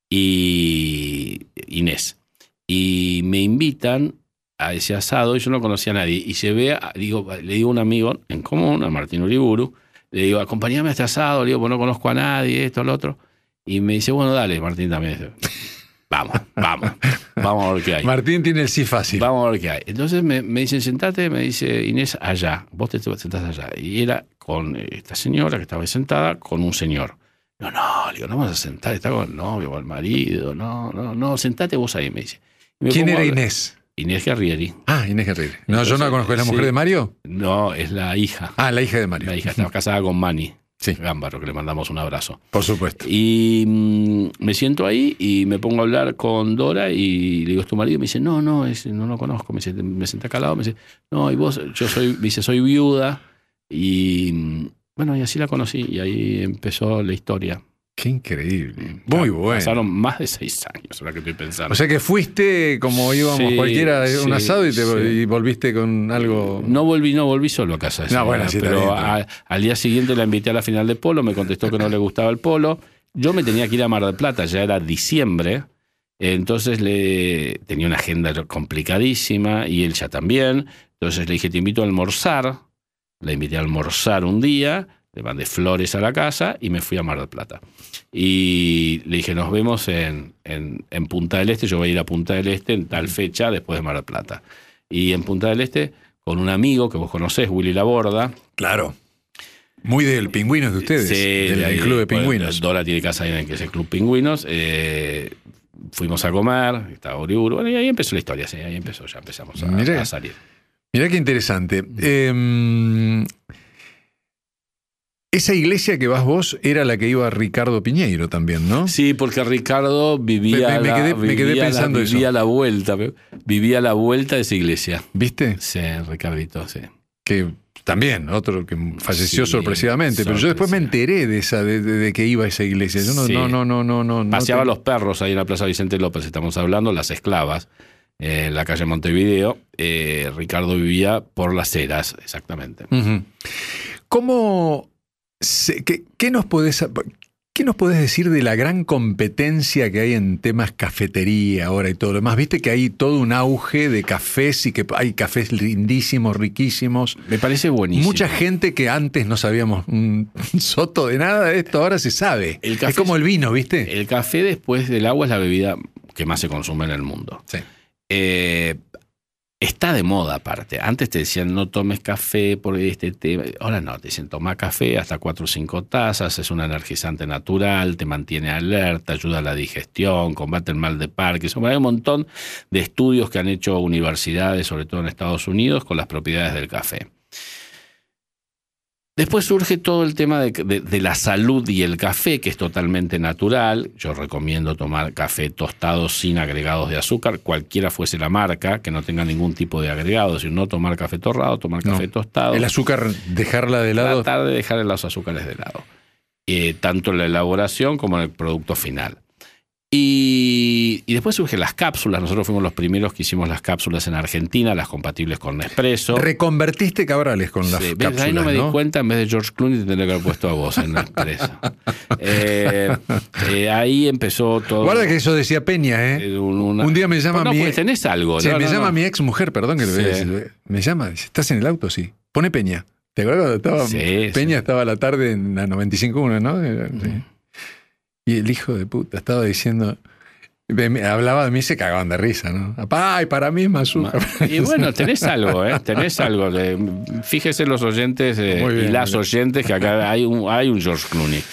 y Inés. Y me invitan a ese asado y yo no conocía a nadie. Y llevé, a- digo, le digo a un amigo en común, a Martín Uriburu, le digo, acompáñame a este asado, le digo, pues no conozco a nadie, esto, lo otro. Y me dice, bueno, dale, Martín también. Vamos, vamos, vamos a ver qué hay. Martín tiene el sí fácil. Vamos a ver qué hay. Entonces me, me dicen, sentate, me dice Inés, allá. Vos te sentás allá. Y era con esta señora que estaba ahí sentada, con un señor. No, no, le digo, no vamos a sentar, está con el novio o el marido. No, no, no, sentate vos ahí, me dice. Y me ¿Quién pongo era a hablar- Inés? Inés Guerrieri. Ah, Inés Guerrieri. No, yo no la Entonces, conozco. ¿Es la mujer sí. de Mario? No, es la hija. Ah, la hija de Mario. La hija estaba casada con Mani Sí, Gámbaro, que le mandamos un abrazo. por supuesto. Y mm, me siento ahí y me pongo a hablar con Dora y le digo, ¿es tu marido? Y me dice, no, no, ese no lo conozco. Me, dice, me senté acá al lado, me dice, no, y vos, yo soy, me dice, soy viuda. Y mm, bueno, y así la conocí y ahí empezó la historia. Qué increíble. Muy bueno. Pasaron más de seis años, ahora que estoy pensando. O sea que fuiste como íbamos Sí, cualquiera a un sí, asado y, te, sí. y volviste con algo. No volví, no volví solo a casa. ese No, día, bueno, sí, está pero bien, está a- al día siguiente la invité a la final de polo, me contestó que no le gustaba el polo. Yo me tenía que ir a Mar del Plata, ya era diciembre, entonces le tenía una agenda complicadísima y él ya también. Entonces le dije, te invito a almorzar. La invité a almorzar un día, le mandé flores a la casa y me fui a Mar del Plata. Y le dije, nos vemos en, en, en Punta del Este, yo voy a ir a Punta del Este en tal fecha después de Mar del Plata. Y en Punta del Este, con un amigo que vos conocés, Willy Laborda. Claro. Muy del Pingüinos de ustedes. Sí, del, de ahí, del Club de bueno, Pingüinos. Dora tiene casa ahí en el que es el Club Pingüinos. Eh, fuimos a comer, estaba Uriburu. Bueno, y ahí empezó la historia, sí, ahí empezó, ya empezamos a, Mirá. a salir. Mirá qué interesante. Eh, esa iglesia que vas vos era la que iba Ricardo Piñeiro también, ¿no? Sí, porque Ricardo vivía, Me- me la- quedé- me quedé vivía pensando la, eso. vivía la vuelta, vivía la vuelta de esa iglesia. ¿Viste? Sí, Ricardito, sí. Que también, otro que falleció Sí, sorpresivamente. Pero yo después me sorpresiva. enteré de esa, de, de- de que iba a esa iglesia. Yo no, Sí. no, no, no, no, no. Paseaba no te- los perros ahí en la Plaza Vicente López, estamos hablando, las esclavas, eh, en la calle Montevideo. Eh, Ricardo vivía por las Heras, exactamente. Ujú. ¿Cómo se- qué, qué nos podés, qué nos podés decir de la gran competencia que hay en temas cafetería ahora y todo lo demás? Viste que hay todo un auge de cafés y que hay cafés lindísimos, riquísimos. Me parece buenísimo. Mucha gente que antes no sabíamos un soto de nada de esto, ahora se sabe. El café es como es- el vino, ¿viste? El café después del agua es la bebida que más se consume en el mundo. Sí. Eh, está de moda aparte. Antes te decían no tomes café por este tema. Ahora no, te dicen toma café hasta cuatro o cinco tazas, es un energizante natural, te mantiene alerta, ayuda a la digestión, combate el mal de Parkinson. Hay un montón de estudios que han hecho universidades, sobre todo en Estados Unidos, con las propiedades del café. Después surge todo el tema de, de, de la salud y el café, que es totalmente natural. Yo recomiendo tomar café tostado sin agregados de azúcar, cualquiera fuese la marca, que no tenga ningún tipo de agregado, sino no tomar café torrado, tomar café no. tostado. El azúcar, dejarla de lado. Tratar de dejar los azúcares de lado, eh, tanto en la elaboración como en el producto final. Y, y después surgen las cápsulas. Nosotros fuimos los primeros que hicimos las cápsulas en Argentina, las compatibles con Nespresso. Reconvertiste Cabrales con las sí, cápsulas, ahí no me ¿no? di cuenta, en vez de George Clooney te tendría que haber puesto a vos en Nespresso. eh, eh, ahí empezó todo. Guarda que eso decía Peña, ¿eh? eh, una, Un día me llama no, mi pues tenés algo. Sí, no, me no, llama no. mi ex mujer, perdón que le voy a Sí. decir. Me llama, dice, ¿estás en el auto? Sí. Pone Peña. ¿Te acuerdas cuando estaba? Sí, Peña sí. estaba a la tarde en la noventa y cinco punto uno, ¿no? Sí. Y el hijo de puta estaba diciendo... Me hablaba de mí y se cagaban de risa, ¿no? ¡Ay, para mí es Mazuca! Y bueno, tenés algo, ¿eh? Tenés algo. De, fíjese los oyentes eh, Muy bien, y las muy bien. oyentes que acá hay un, hay un George Clooney.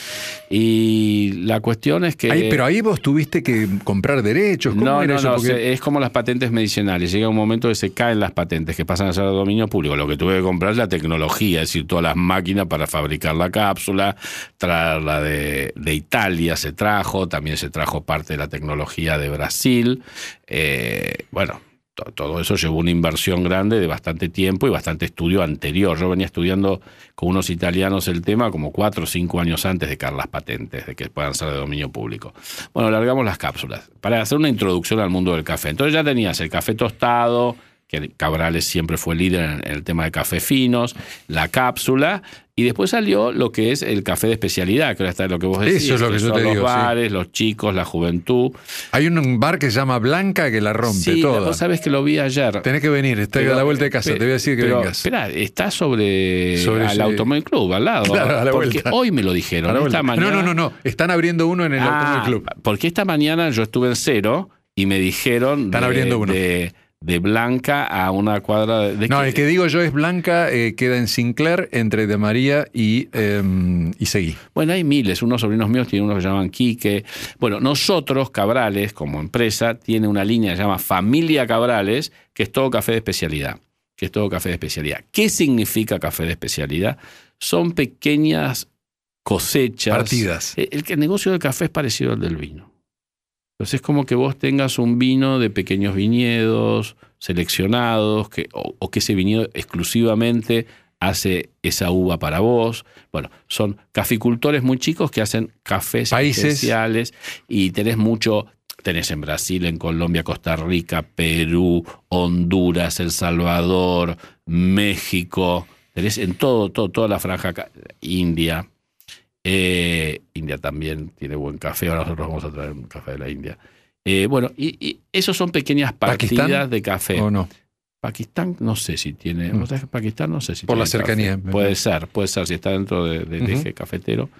Y la cuestión es que... Ahí, pero ahí vos tuviste que comprar derechos. ¿Cómo No, era no, eso? no, Porque- se- es como las patentes medicinales. Llega un momento que se caen las patentes, que pasan a ser de dominio público. Lo que tuve que comprar es la tecnología, es decir, todas las máquinas para fabricar la cápsula, traerla de, de Italia se trajo, también se trajo parte de la tecnología de Brasil. Eh, bueno, to- todo eso llevó una inversión grande de bastante tiempo y bastante estudio anterior. Yo venía estudiando con unos italianos el tema como cuatro o cinco años antes de caer las patentes, de que puedan ser de dominio público. Bueno, largamos las cápsulas para hacer una introducción al mundo del café. Entonces ya tenías el café tostado, que Cabrales siempre fue líder en, en el tema de café finos, la cápsula, y después salió lo que es el café de especialidad, que ahora está lo que vos decís. Eso es lo que yo son te los digo, sí. bares, los chicos, la juventud. Hay un bar que se llama Blanca que la rompe Sí, toda. vos sabés que lo vi ayer. Tenés que venir, está a la vuelta de casa, Pe- te voy a decir que pero, vengas. Espera, está sobre, Sobre al ese- Automóvil Club, al lado. Claro, a la porque vuelta. hoy me lo dijeron. A la Esta vuelta. mañana, No, no, no, no. Están abriendo uno en el Ah, Automóvil Club. porque esta mañana yo estuve en Cero y me dijeron Están de, abriendo uno. de, de Blanca a una cuadra de... de No, que- el que digo yo es Blanca, eh, queda en Sinclair, entre De María y, eh, y Seguí. Bueno, hay miles. Unos sobrinos míos tienen unos que se llaman Quique. Bueno, nosotros, Cabrales, como empresa, tiene una línea que se llama Familia Cabrales, que es todo café de especialidad. Que es todo café de especialidad. ¿Qué significa café de especialidad? Son pequeñas cosechas. Partidas. El, el, el negocio del café es parecido al del vino. Entonces es como que vos tengas un vino de pequeños viñedos seleccionados, que, o, o que ese viñedo exclusivamente hace esa uva para vos. Bueno, son caficultores muy chicos que hacen cafés Países. especiales y tenés mucho... Tenés en Brasil, en Colombia, Costa Rica, Perú, Honduras, El Salvador, México. Tenés en todo, todo toda la franja, India. Eh, India también tiene buen café. Ahora nosotros vamos a traer un café de la India. Eh, bueno, y, y esos son pequeñas partidas ¿Pakistán de café. ¿O no? Pakistán no sé si tiene. Mm. ¿Vos sabés que Pakistán no sé si Por tiene la cercanía. café? Puede ser, puede ser, si está dentro de, de, de Ujú. eje cafetero.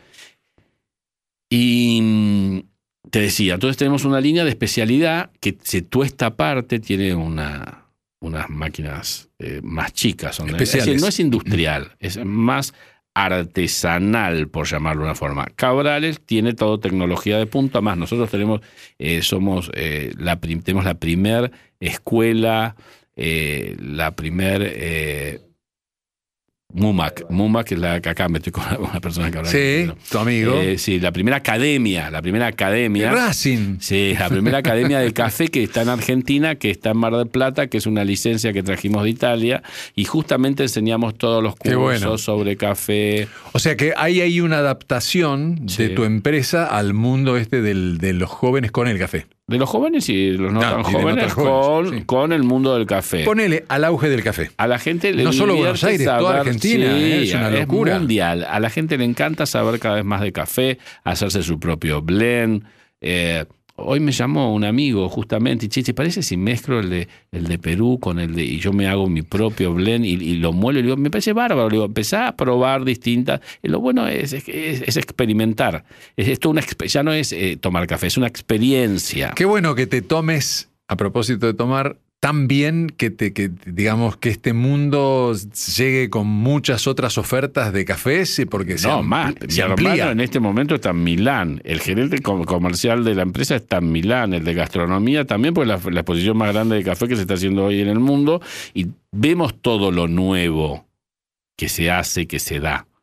Y mm, te decía, entonces tenemos una línea de especialidad que se tuesta aparte, tiene una, unas máquinas eh, más chicas. Son, Especiales. Es decir, no es industrial, es más artesanal, por llamarlo de una forma. Cabrales tiene todo tecnología de punta, más nosotros tenemos, eh, somos eh, la, prim- tenemos la primer escuela, eh, la primer eh, MUMAC, MUMAC es la que acá me estoy con una persona que habla. Sí, tu amigo. Eh, sí, la primera academia, la primera academia. Racing. Sí, la primera academia de café que está en Argentina, que está en Mar del Plata, que es una licencia que trajimos de Italia, y justamente enseñamos todos los Qué cursos bueno. sobre café. O sea que hay ahí una adaptación Sí. de tu empresa al mundo este del, de los jóvenes con el café. De los jóvenes y de los no, No, tan y de no jóvenes, tan jóvenes, con, sí. con el mundo del café. Ponele al auge del café. A la gente le No solo divierte Buenos Aires, toda saber- Argentina, sí, ¿eh? Es una locura. mundial. A la gente le encanta saber cada vez más de café, hacerse su propio blend. Eh, hoy me llamó un amigo justamente y chiche, parece si mezclo el de, el de Perú con el de... Y yo me hago mi propio blend y, y lo muelo y le digo, me parece bárbaro. Le digo, empezá a probar distintas. Y lo bueno es, es, es experimentar. Es, esto una, exp- ya no es eh, tomar café, es una experiencia. Qué bueno que te tomes, a propósito de tomar, tan bien que, te, que digamos que este mundo llegue con muchas otras ofertas de cafés, porque se, No, ampli- más. se Mi amplía. hermano en este momento está en Milán. El gerente com- comercial de la empresa está en Milán. El de gastronomía también, porque la, la exposición más grande de café que se está haciendo hoy en el mundo. Y vemos todo lo nuevo que se hace, que se da.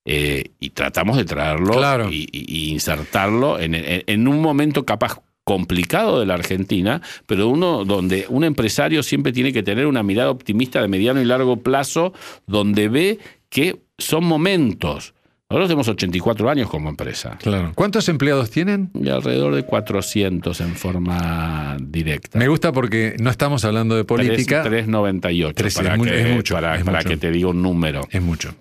eh, y tratamos de traerlo Claro. y, y, y insertarlo en, en, en un momento capaz complicado de la Argentina, pero uno donde un empresario siempre tiene que tener una mirada optimista de mediano y largo plazo, donde ve que son momentos. Nosotros tenemos ochenta y cuatro años como empresa. Claro. ¿Cuántos empleados tienen? Y alrededor de cuatrocientos en forma directa. Me gusta porque no estamos hablando de política. tres noventa y ocho Tres, para, es muy- que, es mucho, para, es para mucho. que te diga un número. Es mucho.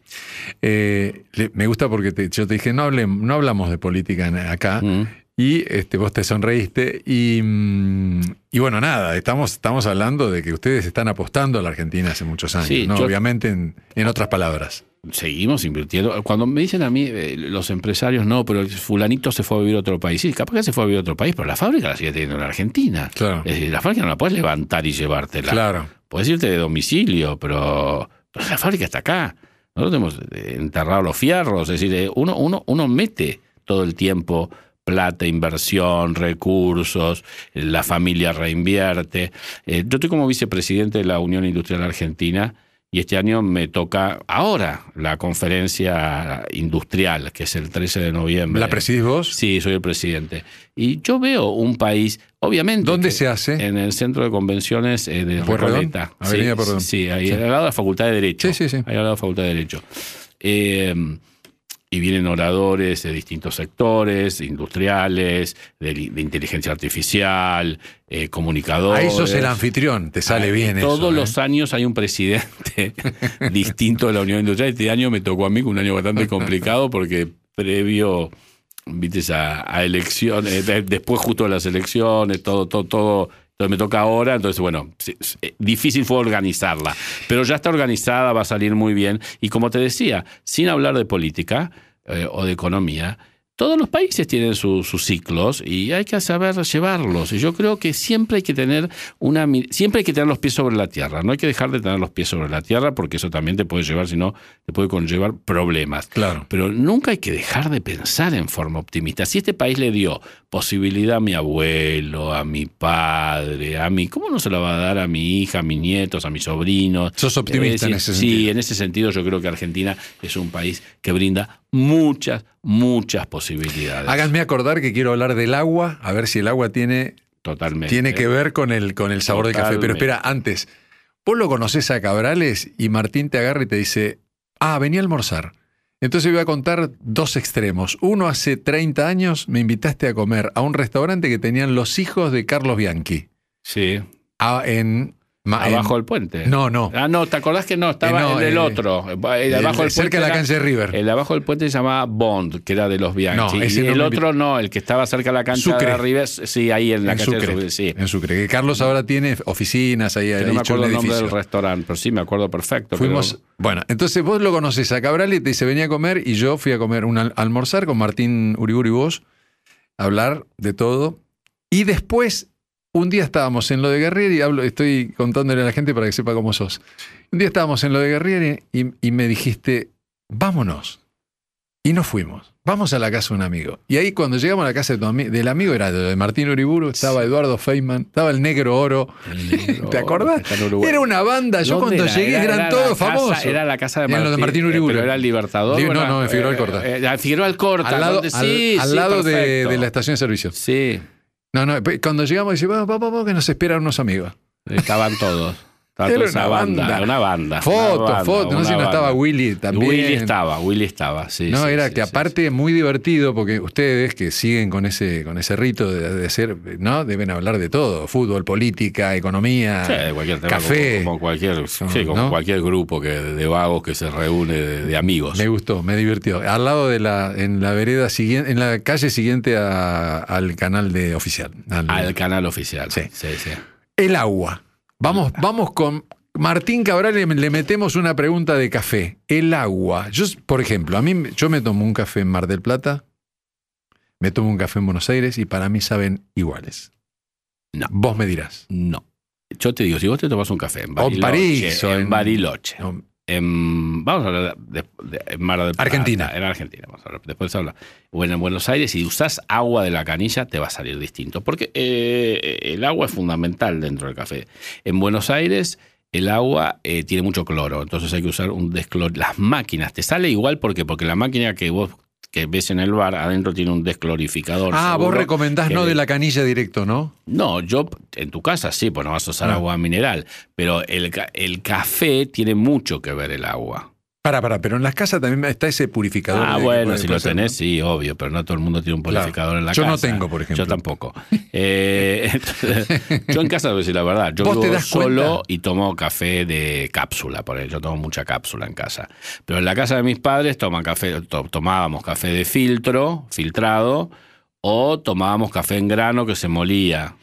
Eh, le- me gusta porque te- yo te dije, no, hable- no hablamos de política en- acá. Mm. Y este, vos te sonreíste. Y, mm, y bueno, nada, estamos, estamos hablando de que ustedes están apostando a la Argentina hace muchos años. Sí, ¿no? yo- Obviamente, en, en otras palabras. Seguimos invirtiendo. Cuando me dicen a mí, eh, los empresarios, no, pero el fulanito se fue a vivir a otro país. Sí, capaz que se fue a vivir a otro país, pero la fábrica la sigue teniendo en la Argentina. Claro. Es decir, la fábrica no la puedes levantar y llevártela. Claro. Puedes irte de domicilio, pero, pero la fábrica está acá. Nosotros hemos eh, enterrado los fierros. Es decir, eh, uno, uno, uno mete todo el tiempo plata, inversión, recursos, eh, la familia reinvierte. Eh, yo estoy como vicepresidente de la Unión Industrial Argentina y este año me toca ahora la conferencia industrial, que es el trece de noviembre. ¿La presidís vos? Sí, soy el presidente. Y yo veo un país, obviamente... ¿Dónde que se hace? En el Centro de Convenciones eh, de ¿Pueyrredón? Recoleta. Avenida Sí, Pueyrredón. Sí, ahí Sí. al lado de la Facultad de Derecho. Sí, sí, sí. Ahí al lado de la Facultad de Derecho. Eh, y vienen oradores de distintos sectores, industriales, de, de inteligencia artificial, eh, comunicadores. Ahí sos el anfitrión, te sale Ahí bien eso. Todos ¿eh? los años hay un presidente distinto de la Unión Industrial. Este año me tocó a mí, un año bastante complicado, porque previo, viste, a, a elecciones, de- después justo de las elecciones, todo, todo, todo. Entonces me toca ahora, entonces bueno, sí, sí, difícil fue organizarla, pero ya está organizada, va a salir muy bien. Y como te decía, sin hablar de política eh, o de economía, todos los países tienen su- sus ciclos y hay que saber llevarlos. Y yo creo que siempre hay que tener una mi- siempre hay que tener los pies sobre la tierra. No hay que dejar de tener los pies sobre la tierra, porque eso también te puede llevar, si no, te puede conllevar problemas. Claro. Pero nunca hay que dejar de pensar en forma optimista. Si este país le dio posibilidad a mi abuelo, a mi padre, a mí, ¿cómo no se la va a dar a mi hija, a mis nietos, a mis sobrinos? Sos optimista Es decir, en ese Sí, sentido. en ese sentido yo creo que Argentina es un país que brinda muchas, muchas posibilidades. Háganme acordar que quiero hablar del agua, a ver si el agua tiene, Totalmente. tiene que ver con el, con el sabor del café. Pero Totalmente. espera, antes, vos lo conocés a Cabrales y Martín te agarra y te dice, ah, vení a almorzar. Entonces voy a contar dos extremos. Uno, hace treinta años me invitaste a comer a un restaurante que tenían los hijos de Carlos Bianchi. Sí. A- en, ma- en- Abajo del puente. No, no. Ah, no, ¿te acordás que no? Estaba Eh, no, el del eh, otro. El el- abajo del cerca de la era- cancha de River. El abajo del puente se llamaba Bond, que era de los Bianchi. No, ese y no el me otro no, el que estaba cerca de la cancha Sucre. de River. Sí, ahí en la en cancha de Sucre, Sucre, sí. en Sucre. Que Carlos ahora tiene oficinas ahí, Que ha no me dicho un acuerdo el nombre edificio. del restaurante, pero sí me acuerdo perfecto. Fuimos, pero- bueno, entonces vos lo conocés a Cabral y te dice, venía a comer, y yo fui a comer un al- almorzar con Martín Uriburu y vos, a hablar de todo. Y después, un día estábamos en lo de Guerrier, y hablo, estoy contándole a la gente para que sepa cómo sos. Un día estábamos en lo de Guerrier y, y me dijiste, vámonos. Y nos fuimos. Vamos a la casa de un amigo. Y ahí cuando llegamos a la casa de tu ami- del amigo, era de Martín Uriburu, estaba Eduardo Feynman, estaba el Negro Oro. El negro, ¿Te acordás? está en Uruguay. Era una banda. Yo ¿Dónde cuando era? llegué Era- eran era todos la casa- famosos. Era la casa de Eran Martín. los de Martín eh, Uriburu. Pero era el Libertador. Digo, no, ¿verdad? no, en Figueroa Alcorta. Eh, eh, Figueroa Alcorta. Al lado, ¿dónde? al, Sí, al sí, lado de, perfecto. de la estación de servicio. Sí, No, no, pe- cuando llegamos dice, vamos, vamos, vamos, que nos esperan unos amigos. estaban todos. Estaba Era toda esa una banda. banda. Una banda. Fotos, una banda, fotos. No sé si no una estaba banda. Willy también. Willy estaba, Willy estaba, sí. No, sí, era sí, que sí, aparte muy divertido, porque ustedes que siguen con ese, con ese rito de, de hacer, ¿no? Deben hablar de todo: fútbol, política, economía, sí, de cualquier tema, café. Como, como cualquier, sí, como ¿no? cualquier grupo que, de vagos que se reúne de, de amigos. Me gustó, me divirtió. Al lado de la, en la vereda siguiente, en la calle siguiente a- al canal de oficial. al- Al canal oficial. Sí. sí, sí. El agua. Vamos, vamos con Martín Cabral, le, le metemos una pregunta de café. El agua. Yo, por ejemplo, a mí yo me tomo un café en Mar del Plata, me tomo un café en Buenos Aires y para mí saben iguales. No. Vos me dirás. No. Yo te digo, si vos te tomas un café en O Bariloche, en París, o en en- Bariloche, No, en, vamos a hablar de, de- en Mar del Plata, Argentina. en Argentina, vamos a hablar, después se habla. Bueno, en Buenos Aires, si usás agua de la canilla, te va a salir distinto, porque eh, el agua es fundamental dentro del café. En Buenos Aires, el agua eh, tiene mucho cloro, entonces hay que usar un desclor. Las máquinas, te sale igual porque porque la máquina que vos que ves en el bar, adentro tiene un desclorificador. Ah, seguro, vos recomendás no le... de la canilla directo, ¿no? No, yo en tu casa sí, pues no vas a usar ah. agua mineral, pero el, el café tiene mucho que ver el agua. Para, para, pero en las casas también está ese purificador. Ah, de bueno, si lo ser, tenés, ¿no? sí, obvio, pero no todo el mundo tiene un purificador claro. en la yo casa. Yo no tengo, por ejemplo. Yo tampoco. Eh, entonces, yo en casa, voy a decir la verdad, yo ¿Vos vivo te das solo cuenta? Y tomo café de cápsula, por ejemplo. Yo tomo mucha cápsula en casa. Pero en la casa de mis padres toman café, to, tomábamos café de filtro, filtrado, o tomábamos café en grano que se molía.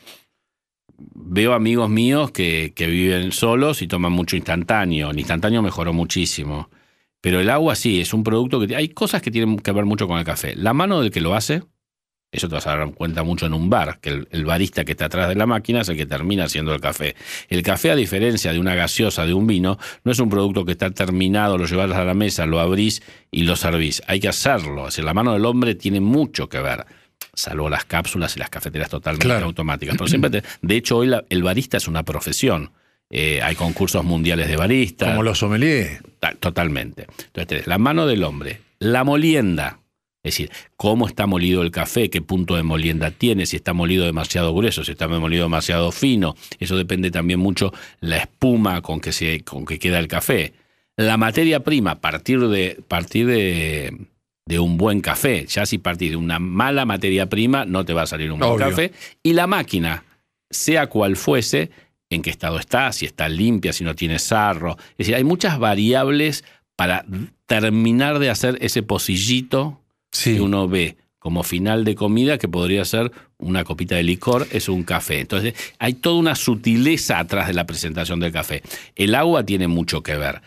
Veo amigos míos que, que viven solos y toman mucho instantáneo. El instantáneo mejoró muchísimo. Pero el agua sí, es un producto que... Hay cosas que tienen que ver mucho con el café. La mano del que lo hace, eso te vas a dar cuenta mucho en un bar, que el, el barista que está atrás de la máquina es el que termina haciendo el café. El café, a diferencia de una gaseosa, de un vino, no es un producto que está terminado, lo llevas a la mesa, lo abrís y lo servís. Hay que hacerlo. Es decir, la mano del hombre tiene mucho que ver, salvo las cápsulas y las cafeteras totalmente claro. automáticas. Pero siempre te, de hecho, hoy la, el barista es una profesión. Eh, hay concursos mundiales de baristas. Como los sommeliers. Totalmente. Entonces tenés la mano del hombre, la molienda, es decir, cómo está molido el café, qué punto de molienda tiene, si está molido demasiado grueso, si está molido demasiado fino. Eso depende también mucho la espuma con que, se, con que queda el café. La materia prima, a partir de, partir de, de un buen café. Ya si partís de una mala materia prima, no te va a salir un buen Obvio. café. Y la máquina, sea cual fuese, en qué estado está, si está limpia, si no tiene sarro. Es decir, hay muchas variables para terminar de hacer ese pocillito sí. que uno ve como final de comida, que podría ser una copita de licor, es un café. Entonces, hay toda una sutileza atrás de la presentación del café. El agua tiene mucho que ver.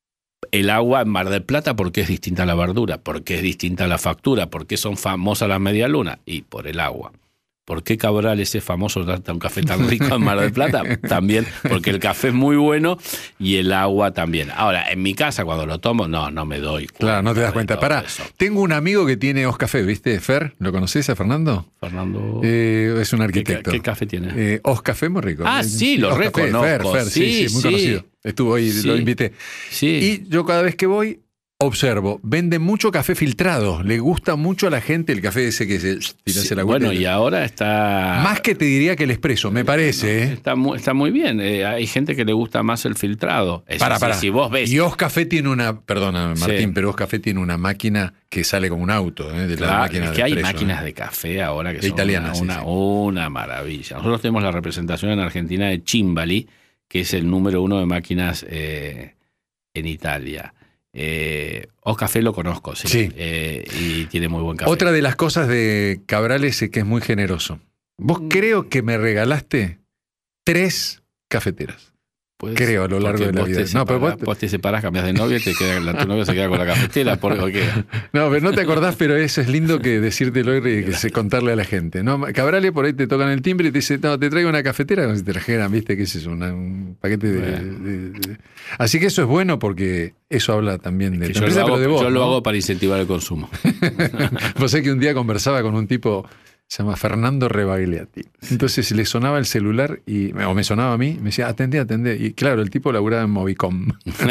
El agua en Mar del Plata, ¿por qué es distinta a la verdura? ¿Por qué es distinta a la factura? ¿Por qué son famosas las medialunas? Y por el agua. ¿Por qué Cabral ese famoso da un café tan rico en Mar del Plata? También porque el café es muy bueno y el agua también. Ahora, en mi casa cuando lo tomo, no, no me doy cuenta. Claro, no te das cuenta. Pará, tengo un amigo que tiene Oscafé, ¿viste? Fer, ¿lo conocés a Fernando? Fernando... Eh, es un arquitecto. ¿Qué, qué café tiene? Eh, Oscafé, muy rico. Ah, sí, lo Oscafé, reconozco. Fer, Fer, sí, sí, sí, muy sí. conocido. Estuvo ahí, sí. lo invité. Sí. Y yo cada vez que voy... Observo, vende mucho café filtrado. Le gusta mucho a la gente el café ese que se tirase sí, la bueno, cuenta. y ahora está... Más que te diría que el expreso, me parece. No, ¿eh? está, muy, está muy bien. Eh, hay gente que le gusta más el filtrado. Eso, para, si, para. Si vos ves... Y Oscafé tiene una... Perdona, Martín, sí. pero Oscafé tiene una máquina que sale como un auto. ¿eh? De claro, la máquina es que de hay expreso, máquinas ¿eh? de café ahora que de son italianas, una, sí, una, una maravilla. Nosotros tenemos la representación en Argentina de Cimbali, que es el número uno de máquinas eh, en Italia. Eh, Oscafé lo conozco, sí, sí. Eh, y tiene muy buen café. Otra de las cosas de Cabral es que es muy generoso. Vos mm. creo que me regalaste tres cafeteras. Pues, creo a lo largo de la vida. Separás, no, pero vos, vos te separás, cambias de novia y te queda, la, tu novia se queda con la cafetera. ¿Por qué? No, pero no te acordás, pero eso es lindo que decírtelo y que se contarle a la gente. ¿No? Cabrales por ahí te tocan el timbre y te dice, no, te traigo una cafetera, como si te trajeran, viste, que es eso, una, un paquete de, de, de... Así que eso es bueno porque eso habla también de tu empresa, hago, pero de vos. Yo ¿no? lo hago para incentivar el consumo. Vos sabés que un día conversaba con un tipo... Se llama Fernando Rebagliati. Entonces le sonaba el celular y, o me sonaba a mí, me decía, atendé, atendé. Y claro, el tipo laburaba en Movicom.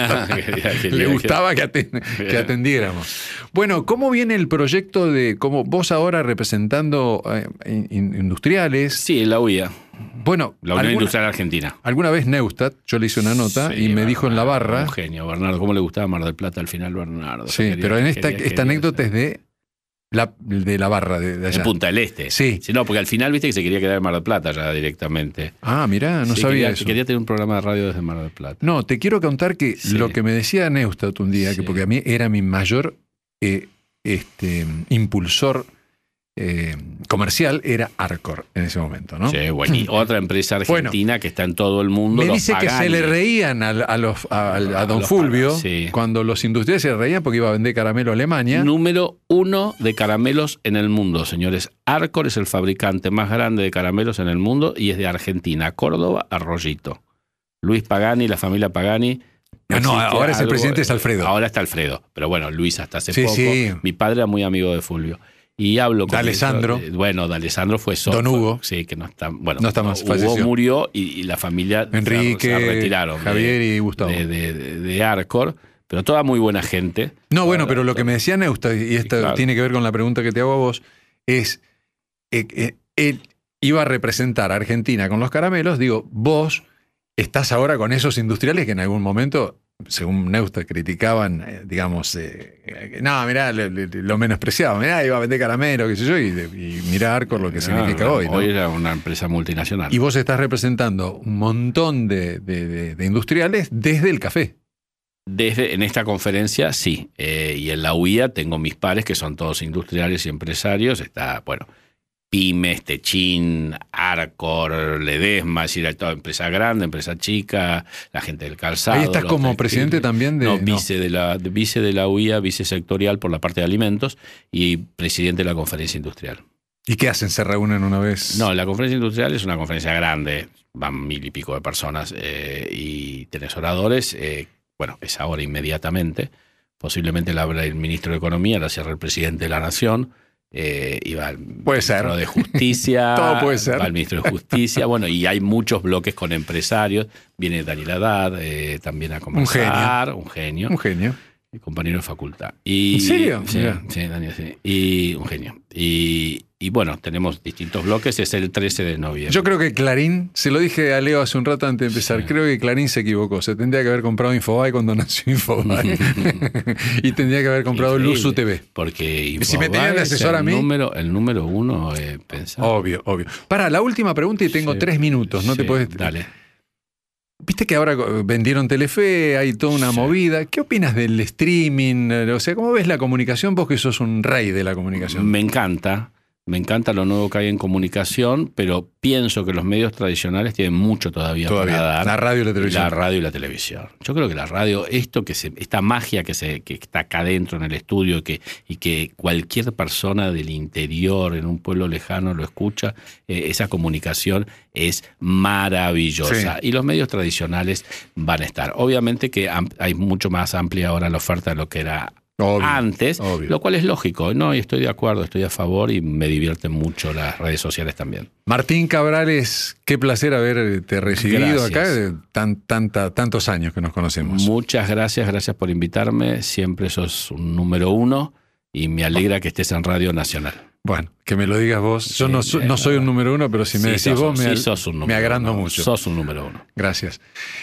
Le gustaba que, atend que atendiéramos. Bueno, ¿cómo viene el proyecto de cómo vos ahora representando eh, industriales? Sí, la U I A. Bueno, la Unión Industrial Argentina. Alguna vez Neustadt, yo le hice una nota sí, y me Bernardo, dijo en la barra. Un genio, Bernardo. ¿Cómo le gustaba Mar del Plata al final, Bernardo? Sí, quería, pero en esta, quería, esta quería, anécdota es de... La, de la barra de, de allá. En Punta del Este. Sí. sí. No, porque al final viste que se quería quedar en Mar del Plata ya directamente. Ah, mirá, no sí, sabía quería, eso. Quería tener un programa de radio desde Mar del Plata. No, te quiero contar que sí. lo que me decía Neustadt un día, sí. que porque a mí era mi mayor eh, este, impulsor eh, comercial, era Arcor en ese momento, ¿no? Sí, bueno, y otra empresa argentina bueno, que está en todo el mundo. Me los dice Pagani. Que se le reían a, a, los, a, a, a don a Fulvio sí. cuando los industriales se le reían porque iba a vender caramelo a Alemania. Número uno de caramelos en el mundo, señores. Arcor es el fabricante más grande de caramelos en el mundo y es de Argentina, Córdoba, Arroyito. Luis Pagani, la familia Pagani. No, no ahora es el algo, presidente es Alfredo. Ahora está Alfredo, pero bueno, Luis hasta hace sí, poco. Sí. Mi padre era muy amigo de Fulvio. y hablo con D'Alessandro. ellos. Bueno, D'Alessandro fue socio. Don Hugo. Sí, que no está, bueno, no está más, Hugo falleció. murió y, y la familia Enrique, se, se retiraron. Javier de, y Gustavo. De, de, de, de Arcor, pero toda muy buena gente. No, bueno, Toda, pero lo toda. que me decía Neusta, y esto Sí, claro. tiene que ver con la pregunta que te hago a vos, es, eh, eh, él iba a representar a Argentina con los caramelos, digo, vos estás ahora con esos industriales que en algún momento, según Neusta, criticaban, eh, digamos, eh, eh, no, mirá, le, le, lo menospreciaban, mirá, iba a vender caramelo, qué sé yo, y, y mirá Arcor lo que No, significa no, hoy, ¿no? Hoy era una empresa multinacional. Y vos estás representando un montón de, de, de, de industriales desde el café. Desde, en esta conferencia, sí. Eh, y en la U I A tengo mis pares, que son todos industriales y empresarios. Está, bueno, Pymes, Techin, Arcor, Ledesma, es decir, toda empresa grande, empresa chica, la gente del calzado. Ahí estás los como textiles. presidente también de... No, no. vice de la de, vice de la U I A, vice sectorial por la parte de alimentos y presidente de la conferencia industrial. ¿Y qué hacen? ¿Se reúnen una vez? No, la conferencia industrial es una conferencia grande, van mil y pico de personas eh, y tenés oradores. Eh, bueno, es ahora inmediatamente. Posiblemente la habla el ministro de Economía, la cierra el presidente de la Nación. Eh, y va el Puede ministro ser. de Justicia. Todo puede ser. Va el ministro de Justicia. Bueno, y hay muchos bloques con empresarios. Viene Daniel Haddad eh, también a conversar. Un genio. Un genio. Mi compañero de facultad. Y, ¿En serio? Sí, Mirá. sí, Daniel, sí. Y un genio. Y, y bueno, tenemos distintos bloques. Es el trece de noviembre. Yo creo que Clarín, se lo dije a Leo hace un rato antes de empezar, Sí. creo que Clarín se equivocó. Se tendría que haber comprado Infobae cuando nació Infobae. Y tendría que haber comprado Increíble, Luzu T V. Porque Si me tenían de Infobae es asesor a el mí- Número, el número uno, eh, pensá. Obvio, obvio. Para, la última pregunta y tengo Sí, tres minutos. No sí, te puedes... Dale. Viste que ahora vendieron Telefe, hay toda una Sí. movida. ¿Qué opinas del streaming? O sea, ¿cómo ves la comunicación? Vos que sos un rey de la comunicación. Me encanta. Me encanta lo nuevo que hay en comunicación, pero pienso que los medios tradicionales tienen mucho todavía, Todavía. para dar. La radio y la televisión. La radio y la televisión. Yo creo que la radio, esto que se, esta magia que se, que está acá dentro en el estudio que, y que cualquier persona del interior, en un pueblo lejano, lo escucha, eh, esa comunicación es maravillosa. Sí. Y los medios tradicionales van a estar. Obviamente que am- hay mucho más amplia ahora la oferta de lo que era Obvio, antes, obvio. lo cual es lógico, ¿no? Y estoy de acuerdo, estoy a favor y me divierten mucho las redes sociales también. Martín Cabrales, qué placer haberte recibido Gracias. acá de tan, tanta, tantos años que nos conocemos. Muchas gracias, gracias por invitarme. Siempre sos un número uno y me alegra que estés en Radio Nacional. Bueno, que me lo digas vos. Yo Sí, no, so- eh, no soy un número uno, pero si me Sí, decís sos- vos, me, sí, al- sos un número me agrando uno. mucho. Sos un número uno. Gracias.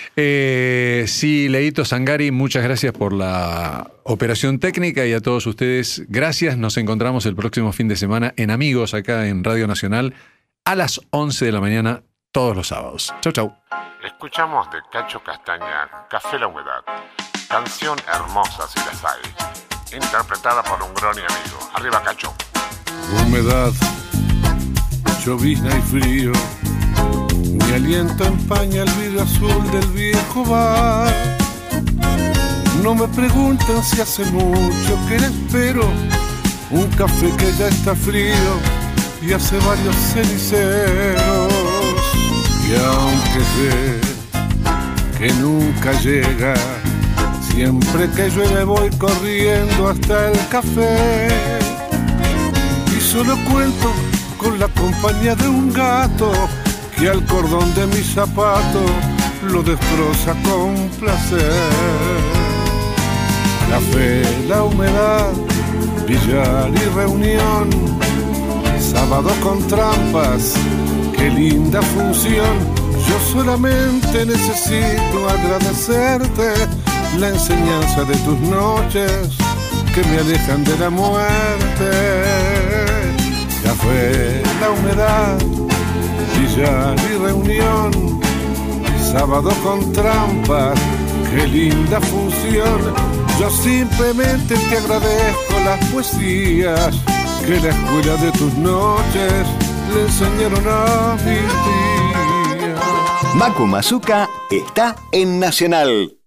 Eh, sí, Leito Sangari, muchas gracias por la operación técnica y a todos ustedes, gracias. Nos encontramos el próximo fin de semana en Amigos, acá en Radio Nacional, a las once de la mañana, todos los sábados. Chau, chau. Escuchamos de Cacho Castaña, Café La Humedad. Canción hermosa si las hay. Interpretada por un gran amigo. Arriba, Cacho. Humedad, llovizna y frío, mi aliento empaña el vidrio azul del viejo bar. No me pregunten si hace mucho que le espero, un café que ya está frío y hace varios ceniceros. Y aunque sé que nunca llega, siempre que llueve voy corriendo hasta el café. Y solo cuento con la compañía de un gato que al cordón de mi zapato lo destroza con placer. Café, La Humedad, billar y reunión, sábado con trampas, qué linda función. Yo solamente necesito agradecerte la enseñanza de tus noches que me alejan de la muerte. Café, La Humedad, billar y reunión, sábado con trampas, qué linda función. Yo simplemente te agradezco las poesías que la escuela de tus noches le enseñaron a mi tía. Macu Mazuca está en Nacional.